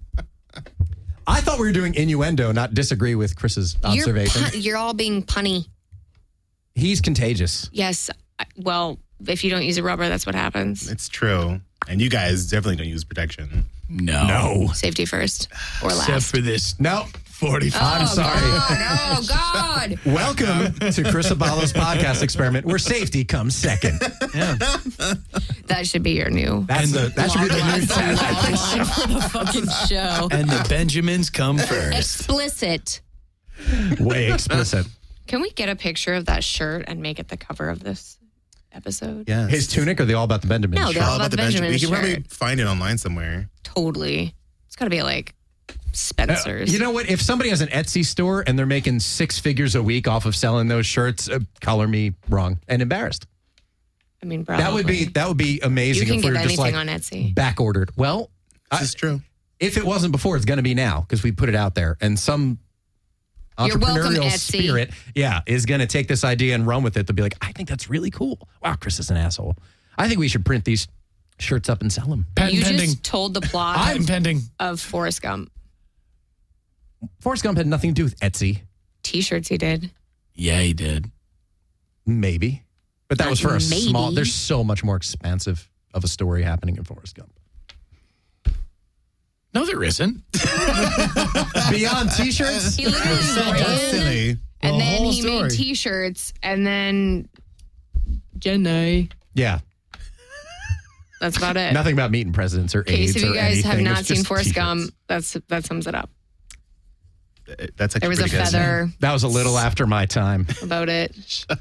S4: I thought we were doing innuendo, not disagree with Chris's observation.
S6: You're all being punny.
S4: He's contagious.
S6: Yes. Well, if you don't use a rubber, that's what happens.
S2: It's true. And you guys definitely don't use protection.
S5: No.
S6: Safety first or last.
S5: Except for this
S4: No.
S5: 45.
S4: I'm sorry.
S6: God, oh, God.
S4: Welcome to Chris Abalo's podcast experiment where safety comes second.
S6: That should be your new.
S4: That should be the new
S6: line for the fucking show.
S5: And the Benjamins come first.
S6: Explicit.
S4: way explicit.
S6: Can we get a picture of that shirt and make it the cover of this episode?
S2: Yes.
S4: His tunic or the All About the Benjamins?
S6: No,
S4: shirt?
S6: they're all about the Benjamin
S2: You can probably
S6: shirt.
S2: find it online somewhere.
S6: Totally. It's got to be like Spencer's.
S4: You know what? If somebody has an Etsy store and they're making 6 figures a week off of selling those shirts, color me wrong and embarrassed.
S6: I mean, probably.
S4: That would be amazing.
S6: You can
S4: if we
S6: get
S4: were just
S6: anything
S4: like
S6: on Etsy.
S4: back ordered. Well,
S2: This is true.
S4: if it wasn't before, it's going to be now because we put it out there, and some
S6: You're welcome,
S4: entrepreneurial
S6: Etsy.
S4: spirit, is going to take this idea and run with it. They'll be like, I think that's really cool. Wow, Chris is an asshole. I think we should print these shirts up and sell them.
S5: Patent
S6: You
S5: pending.
S6: just told the plot
S5: Patent pending.
S6: of Forrest Gump.
S4: Forrest Gump had nothing to do with Etsy,
S6: T-shirts he did.
S5: Yeah, he did.
S4: maybe, but that was for a
S6: Maybe.
S4: small. There's so much more expansive of a story happening in Forrest Gump.
S5: No, there isn't.
S4: Beyond T-shirts.
S6: He literally
S2: That's
S6: ran,
S2: silly.
S6: and
S5: The
S6: then
S5: whole
S6: he
S5: story.
S6: made T-shirts, and then Jenny.
S4: Yeah,
S6: That's about it.
S4: nothing about meeting presidents or
S6: In case
S4: AIDS
S6: if you
S4: or
S6: guys have
S4: anything.
S6: not
S4: It's
S6: seen
S4: just
S6: Forrest
S4: T-shirts.
S6: Gump, that sums it up.
S2: That's actually
S6: There was a
S2: pretty good.
S6: feather
S4: That was a little after my time
S6: about it.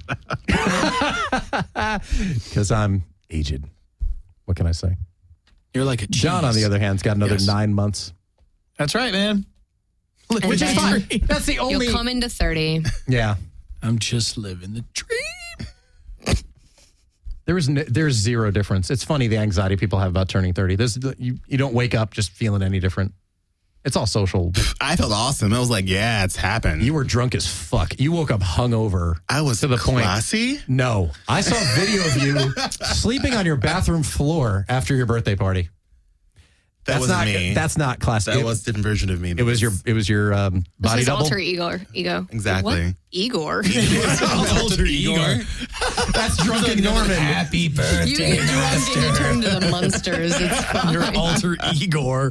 S4: because I'm aged. What can I say?
S5: You're like a cheese.
S4: John, on the other hand, has got another
S5: Yes.
S4: 9 months.
S5: That's right, man.
S6: And
S4: Which is
S6: then
S4: fine. That's the only.
S6: You'll come into 30.
S4: Yeah.
S5: I'm just living the dream.
S4: There's zero difference. It's funny the anxiety people have about turning 30. You don't wake up just feeling any different. It's all social.
S2: I felt awesome. I was like, yeah, it's happened.
S4: You were drunk as fuck. You woke up hungover.
S2: I was
S4: to the point.
S2: classy.
S4: No, I saw a video of you sleeping on your bathroom floor after your birthday party.
S2: That wasn't me.
S4: That's not classic.
S2: That was a different version of me.
S4: It was your body
S6: This is
S4: double.
S6: alter ego.
S2: Exactly.
S6: What? Igor.
S5: Alter Igor.
S4: That's drunken Norman.
S5: Happy birthday,
S6: You get drunk and you turn to the monsters. It's fine.
S5: Your alter Igor.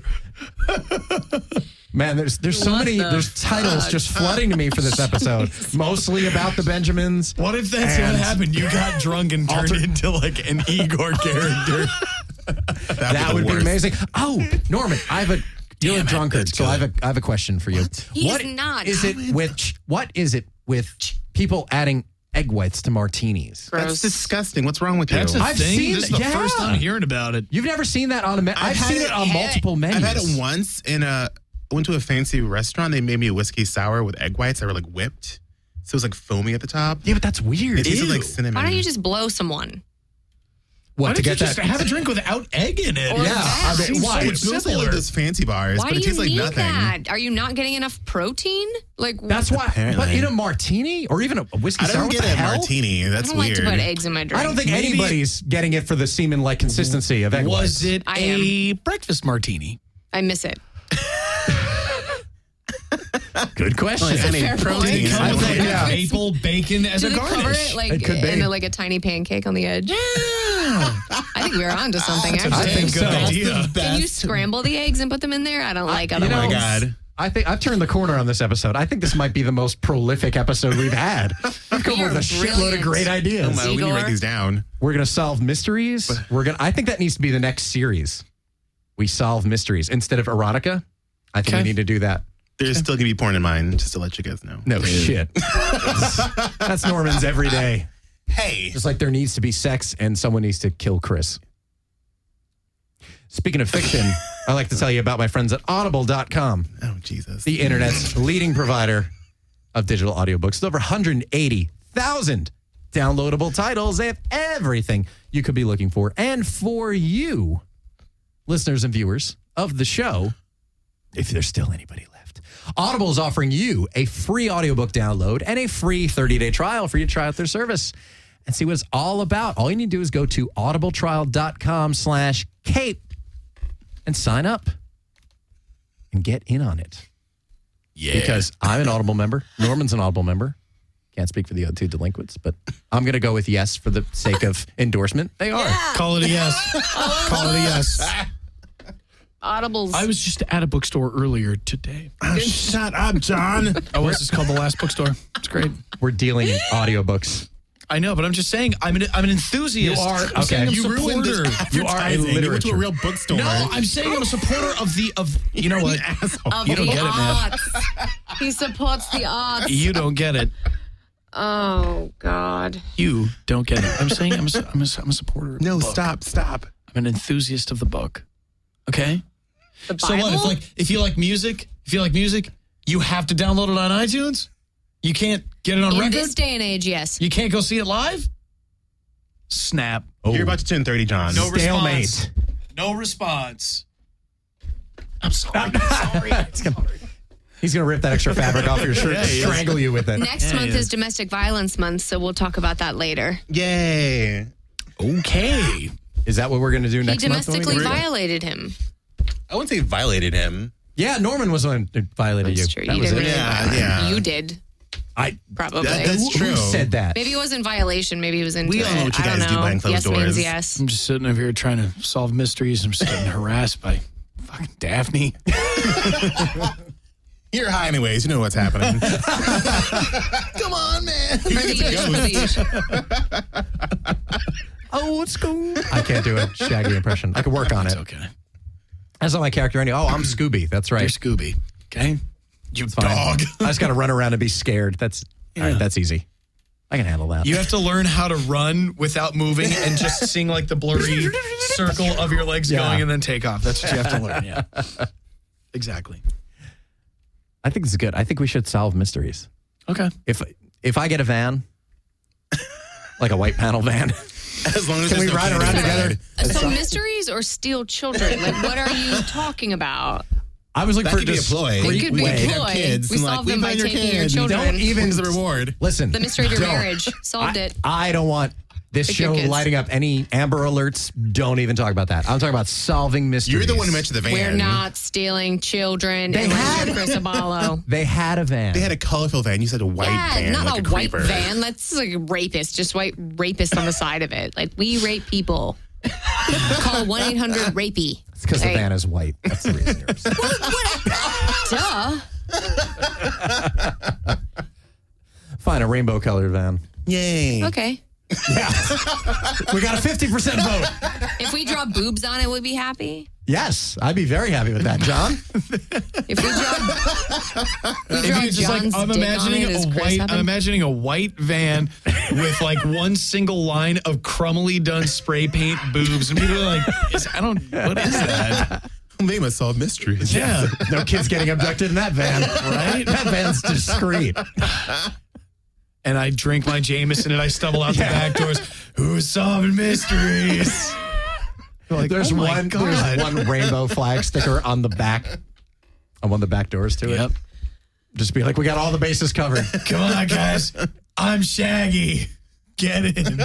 S4: Man, there's so
S6: What
S4: many
S6: the
S4: there's titles
S6: fuck?
S4: just flooding to me for this episode. Mostly about the Benjamins.
S5: What if that's
S4: And
S5: what happened? You got drunk and turned into like an Igor character.
S4: That would be amazing. Oh, Norman, you're a drunkard, so I have a question for you.
S6: He
S4: What
S6: is not.
S4: is it with people adding egg whites to martinis?
S6: Gross.
S2: That's disgusting. What's wrong with you?
S5: That's a
S4: I've
S5: thing.
S4: seen-
S5: This is the
S4: yeah.
S5: first time hearing about it.
S4: You've never seen that on I've
S2: had
S4: seen it on multiple menus.
S2: I've had it once I went to a fancy restaurant. They made me a whiskey sour with egg whites that were like whipped. So it was like foamy at the top.
S4: Yeah, but that's weird.
S2: It tasted
S5: Ew.
S2: like cinnamon.
S6: Why don't you just blow someone?
S4: What
S5: Why
S4: to
S5: don't you
S4: get
S5: just
S4: that?
S5: have a drink without egg in it?
S6: Or
S4: Yeah,
S6: that.
S4: I mean, why?
S2: It
S5: It's
S2: feels
S5: simpler.
S2: like those fancy bars,
S6: Why
S2: but
S6: do
S2: it tastes
S6: you
S2: like
S6: need
S2: nothing.
S6: that? Are you not getting enough protein? Like
S4: That's why.
S2: Apparently.
S4: But in a martini or even a whiskey
S2: I
S4: sour,
S2: don't
S4: what
S2: get
S4: the
S2: a
S4: hell?
S2: martini.
S6: I
S2: That's
S6: don't
S2: weird.
S6: like to put eggs in my drink.
S4: I don't think
S5: Maybe-
S4: anybody's getting it for the semen-like consistency of egg
S5: Was
S4: whites.
S5: it
S6: I
S5: a breakfast martini?
S6: I miss it.
S4: Good question.
S2: Well, I mean,
S6: fair
S2: protein.
S6: point.
S2: I don't
S5: With
S2: know.
S5: like maple bacon as
S6: Do
S5: a
S6: they cover
S5: garnish.
S6: it like
S4: It could be.
S6: in like a tiny pancake on the edge? I think we're onto something.
S5: That's a
S6: Actually,
S4: think
S5: good
S4: so.
S5: idea.
S6: Can you scramble the eggs and put them in there? I don't like
S4: you
S6: other
S4: know,
S2: Oh my
S6: ones.
S2: God.
S4: I think I've turned the corner on this episode. I think this might be the most prolific episode we've had. We've come
S6: You're
S4: up with a shitload of
S6: brilliant.
S4: great
S2: Oh
S4: ideas.
S2: my, we need to write
S6: Igor.
S2: these down.
S4: We're gonna solve mysteries. I think that needs to be the next series. We solve mysteries instead of erotica. I think we
S5: Okay.
S4: need to do that.
S2: There's still going to be porn in mine, just to let you guys know.
S4: No shit. That's Norman's every day.
S2: Hey.
S4: Just like there needs to be sex and someone needs to kill Chris. Speaking of fiction, I like to tell you about my friends at audible.com,
S2: Oh, Jesus.
S4: the internet's leading provider of digital audiobooks. With over 180,000 downloadable titles. They have everything you could be looking for. And for you, listeners and viewers of the show, if there's still anybody left, Audible is offering you a free audiobook download and a free 30-day trial for you to try out their service and see what it's all about. All you need to do is go to audibletrial.com/cape and sign up and get in on it.
S5: Yeah.
S4: Because I'm an Audible member. Norman's an Audible member. Can't speak for the other two delinquents, but I'm going to go with yes for the sake of endorsement. They are.
S5: Call it a yes. Call it a yes.
S6: Audibles.
S5: I was just at a bookstore earlier today.
S2: Oh, shut up, John.
S5: Oh, this is called The Last Bookstore. It's great.
S4: We're dealing in audiobooks.
S5: I know, but I'm just saying, I'm an enthusiast.
S4: You are?
S5: I'm saying
S4: Okay.
S5: I'm
S2: You ruined this
S5: supporter.
S4: You are a
S2: advertising. You went to a
S4: literature.
S2: real bookstore.
S5: No, I'm saying I'm a supporter of you know what?
S6: of
S5: You don't
S6: the
S5: get it, man.
S6: arts. He supports the arts.
S5: You don't get it.
S6: Oh God.
S5: You don't get it. I'm saying I'm a supporter. Of
S2: No,
S5: the book.
S2: stop.
S5: I'm an enthusiast of the book. Okay.
S6: The Bible.
S5: So what? If you like music, you have to download it on iTunes. You can't get it on
S6: in
S5: record.
S6: this day and age, yes.
S5: You can't go see it live. Snap.
S2: You're about to turn 30, John.
S5: No
S4: Stalemate.
S5: response. No response. I'm sorry. Sorry.
S4: He's going to rip that extra fabric off your shirt
S5: Yeah,
S4: and
S5: he is.
S4: strangle you with it.
S6: Next
S5: Yeah,
S6: month
S5: yeah.
S6: is Domestic Violence Month, so we'll talk about that later.
S2: Yay.
S5: Okay.
S4: Is that what we're going to do
S6: He
S4: next month?
S6: domestically violated him.
S2: I wouldn't say violated him.
S4: Yeah, Norman was the one who violated
S6: That's
S4: you.
S6: true.
S4: That
S6: You
S4: was
S6: didn't
S4: it.
S6: really
S2: Yeah,
S6: violate him.
S2: yeah.
S6: You did,
S4: I,
S6: probably.
S2: That's
S4: who
S2: true.
S4: said that?
S6: Maybe it wasn't violation. Maybe he was into
S2: We all
S6: it.
S2: know what you
S6: I don't
S2: guys do
S6: know.
S2: behind closed
S6: yes
S2: doors.
S6: means yes.
S5: I'm just sitting over here trying to solve mysteries. I'm just getting harassed by fucking Daphne.
S2: You're high anyways. You know what's happening. Come on, man.
S6: For the
S4: Oh, it's cool. I can't do a Shaggy impression. I could work on it.
S5: It's okay.
S4: That's not my character anyway. Oh, I'm Scooby. That's
S5: You're
S4: right.
S5: Scooby. Okay. You
S4: Fine.
S5: dog.
S4: I just got to run around and be scared. All right, that's easy. I can handle that.
S5: You have to learn how to run without moving and just seeing like the blurry circle of your legs
S4: Yeah.
S5: going and then take off. That's what you have to learn. Yeah. Exactly.
S4: I think this is good. I think we should solve mysteries.
S5: Okay.
S4: If I get a van, like a white panel van,
S2: As long as
S4: Can
S2: there's
S4: we
S2: no
S4: ride
S2: candy
S4: around
S2: inside.
S4: together?
S6: So mysteries or steal children? Like, what are you talking about?
S4: I was looking
S2: That
S4: for
S2: could be a
S4: just
S2: ploy.
S6: It could be
S4: way.
S6: a
S2: You have
S6: ploy.
S2: kids,
S6: We
S2: and
S6: solved
S2: we
S6: them by
S2: find your
S6: taking your
S2: kids.
S6: children.
S4: Don't even
S2: Here's the reward.
S4: listen.
S6: The mystery of your
S4: don't.
S6: marriage. Solved it.
S4: I don't want this
S6: Pick your
S4: show
S6: kids.
S4: lighting up any Amber Alerts. Don't even talk about that. I'm talking about solving mysteries.
S2: You're the one who mentioned the van.
S6: We're not stealing children.
S4: They
S6: unless
S4: had-
S6: you're Chris Abalo.
S4: They had a van.
S2: They had a colorful van. You said a white
S6: Yeah,
S2: van,
S6: not
S2: like
S6: a
S2: a
S6: white
S2: creeper.
S6: van. That's like a rapist. Just white rapist on the side of it. Like, we rape people. Call 1-800-RAPEE.
S4: It's because the van is white. That's the reason.
S6: Duh.
S4: Fine, a rainbow colored van.
S2: Yay.
S6: Okay.
S4: We got a 50% vote.
S6: If we draw boobs on it, would we be happy?
S4: Yes, I'd be very happy with that, John.
S6: If we draw
S5: It's just like,
S6: John's
S5: I'm
S6: dick
S5: imagining
S6: on it, is Chris
S5: I'm
S6: happy?
S5: imagining a white van with like one single line of crumbly done spray paint boobs, and people are like, what is that?
S2: They must solve mysteries.
S5: Yeah,
S4: No kids getting abducted in that van, right? That van's discreet.
S5: and I drink my Jameson and I stumble out the back doors. Who's solving mysteries? Like,
S4: There's
S5: oh my
S4: one.
S5: God.
S4: There's one rainbow flag sticker on the back, on one of the back doors to it.
S5: Yep.
S4: Just be like, we got all the bases covered.
S5: Come on, guys. I'm Shaggy. Get in.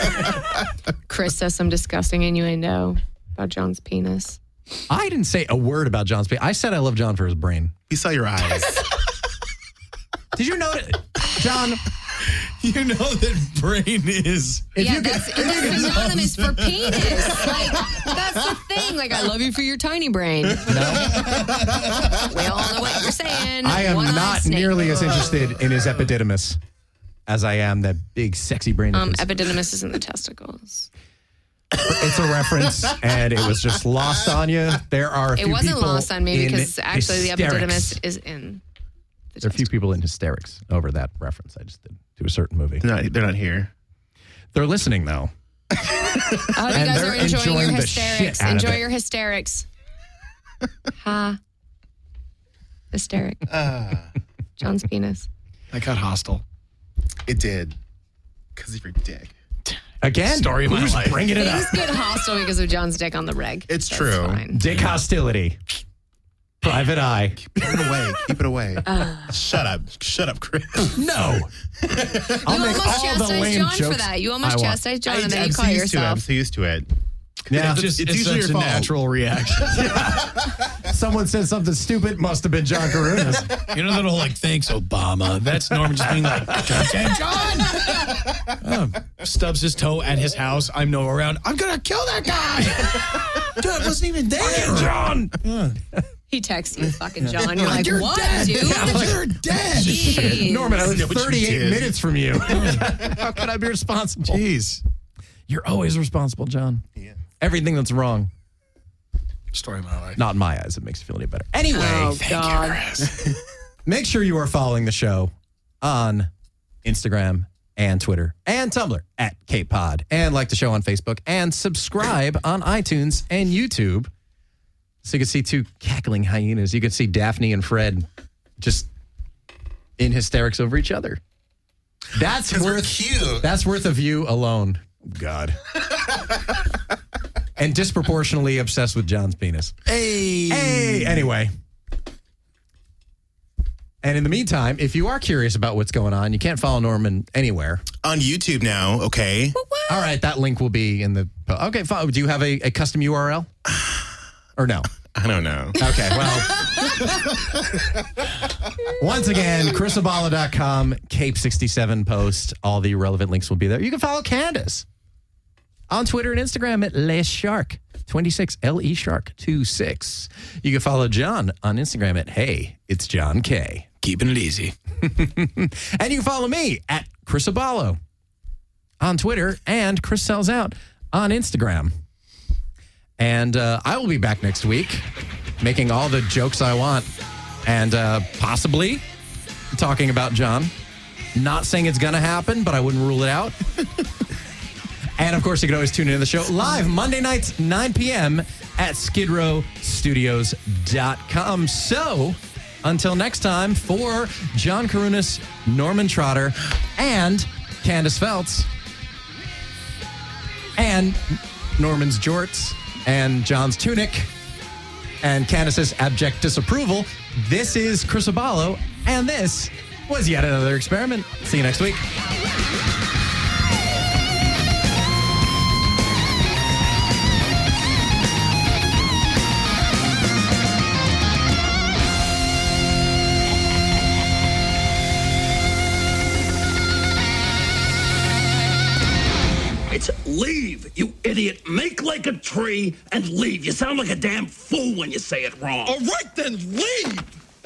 S6: Chris says some disgusting innuendo about John's penis.
S4: I didn't say a word about John's penis. I said I love John for his brain.
S2: He saw your eyes.
S4: Did you know that, John?
S5: You know that brain is.
S6: That's synonymous for penis. Like, that's the thing. Like, I love you for your tiny brain. No. We all know what you're saying.
S4: I am
S6: One-eyed
S4: not
S6: snake.
S4: nearly as interested in his epididymis as I am that big sexy brain of his.
S6: Epididymis is in the testicles.
S4: It's a reference, and it was just lost on you. There are a few
S6: It wasn't
S4: people
S6: lost on me
S4: in
S6: because actually the
S4: hysterics.
S6: epididymis is in the
S4: There are a few people in hysterics over that reference I just did to a certain movie.
S2: They're not here.
S4: They're listening, though.
S6: I hope you
S4: And
S6: guys
S4: they're
S6: are enjoying your
S4: enjoying the
S6: hysterics.
S4: shit out of
S6: Enjoy
S4: it.
S6: your hysterics. Ha. Hysteric. John's penis.
S5: That got hostile.
S2: It did. Because of your dick.
S4: Again,
S5: Story of my
S4: who's
S5: life.
S4: bringing it up?
S6: Things get hostile because of John's dick on the reg.
S2: It's
S6: That's
S2: true.
S6: Fine.
S4: Dick hostility. Private eye.
S2: Keep it away. Keep it away. Shut up. Shut up, Chris.
S4: No. I'll
S6: You
S4: make
S6: almost
S4: all the
S6: chastised
S4: lame
S6: John
S4: jokes
S6: for that. You almost
S4: I want.
S6: chastised John and then
S2: I'm
S6: you
S2: so
S6: call
S2: used to it. I'm
S6: yourself.
S2: so used to it.
S4: Yeah,
S5: It's
S2: It's usually
S5: such
S2: your
S5: a
S2: fault.
S5: natural reaction.
S4: someone said something stupid. Must have been John Karunas.
S5: You know that whole like, thanks, Obama. That's Norman just being like, John. Stubs his toe at his house. I'm no around. I'm gonna kill that guy. Dude, I wasn't even there, John.
S6: He texts you, fucking John. You're like,
S5: You're
S6: what,
S5: dead.
S6: dude?
S5: You're dead.
S6: Jeez.
S4: Norman, I live
S2: Know what you
S4: 38
S2: did.
S4: minutes from you. How could I be responsible?
S5: Jeez.
S4: You're always responsible, John.
S2: Yeah.
S4: Everything that's wrong.
S5: Story of my life.
S4: Not in my eyes. It makes you feel any better. Anyway,
S6: Oh, God.
S4: make sure you are following the show on Instagram and Twitter and Tumblr at Cape Pod, and like the show on Facebook, and subscribe on iTunes and YouTube so you can see two cackling hyenas. You can see Daphne and Fred just in hysterics over each other. That's
S2: 'Cause we're
S4: worth
S2: cute.
S4: That's worth a view alone. God. And disproportionately obsessed with John's penis. Hey, anyway. And in the meantime, if you are curious about what's going on, you can't follow Norman anywhere.
S2: On YouTube now, okay?
S4: All right, that link will be in the... Okay, fine. Do you have a custom URL? Or no?
S2: I don't know.
S4: Okay, well... Once again, chrisabala.com, Cape67 post. All the relevant links will be there. You can follow Candace on Twitter and Instagram at LeShark26, LeShark26. You can follow John on Instagram at Hey, it's John K.
S5: Keeping it easy.
S4: And you can follow me at Chris Abalo on Twitter and Chris Sells Out on Instagram. And I will be back next week making all the jokes I want and possibly talking about John. Not saying it's going to happen, but I wouldn't rule it out. And, of course, you can always tune into the show live Monday nights, 9 p.m. at skidrowstudios.com. So, until next time, for John Karunas, Norman Trotter, and Candace Feltz, and Norman's jorts, and John's tunic, and Candace's abject disapproval. This is Chris Abalo, and this was yet another experiment. See you next week.
S7: It's leave, you idiot. Make like a tree and leave. You sound like a damn fool when you say it wrong.
S8: All right, then, leave!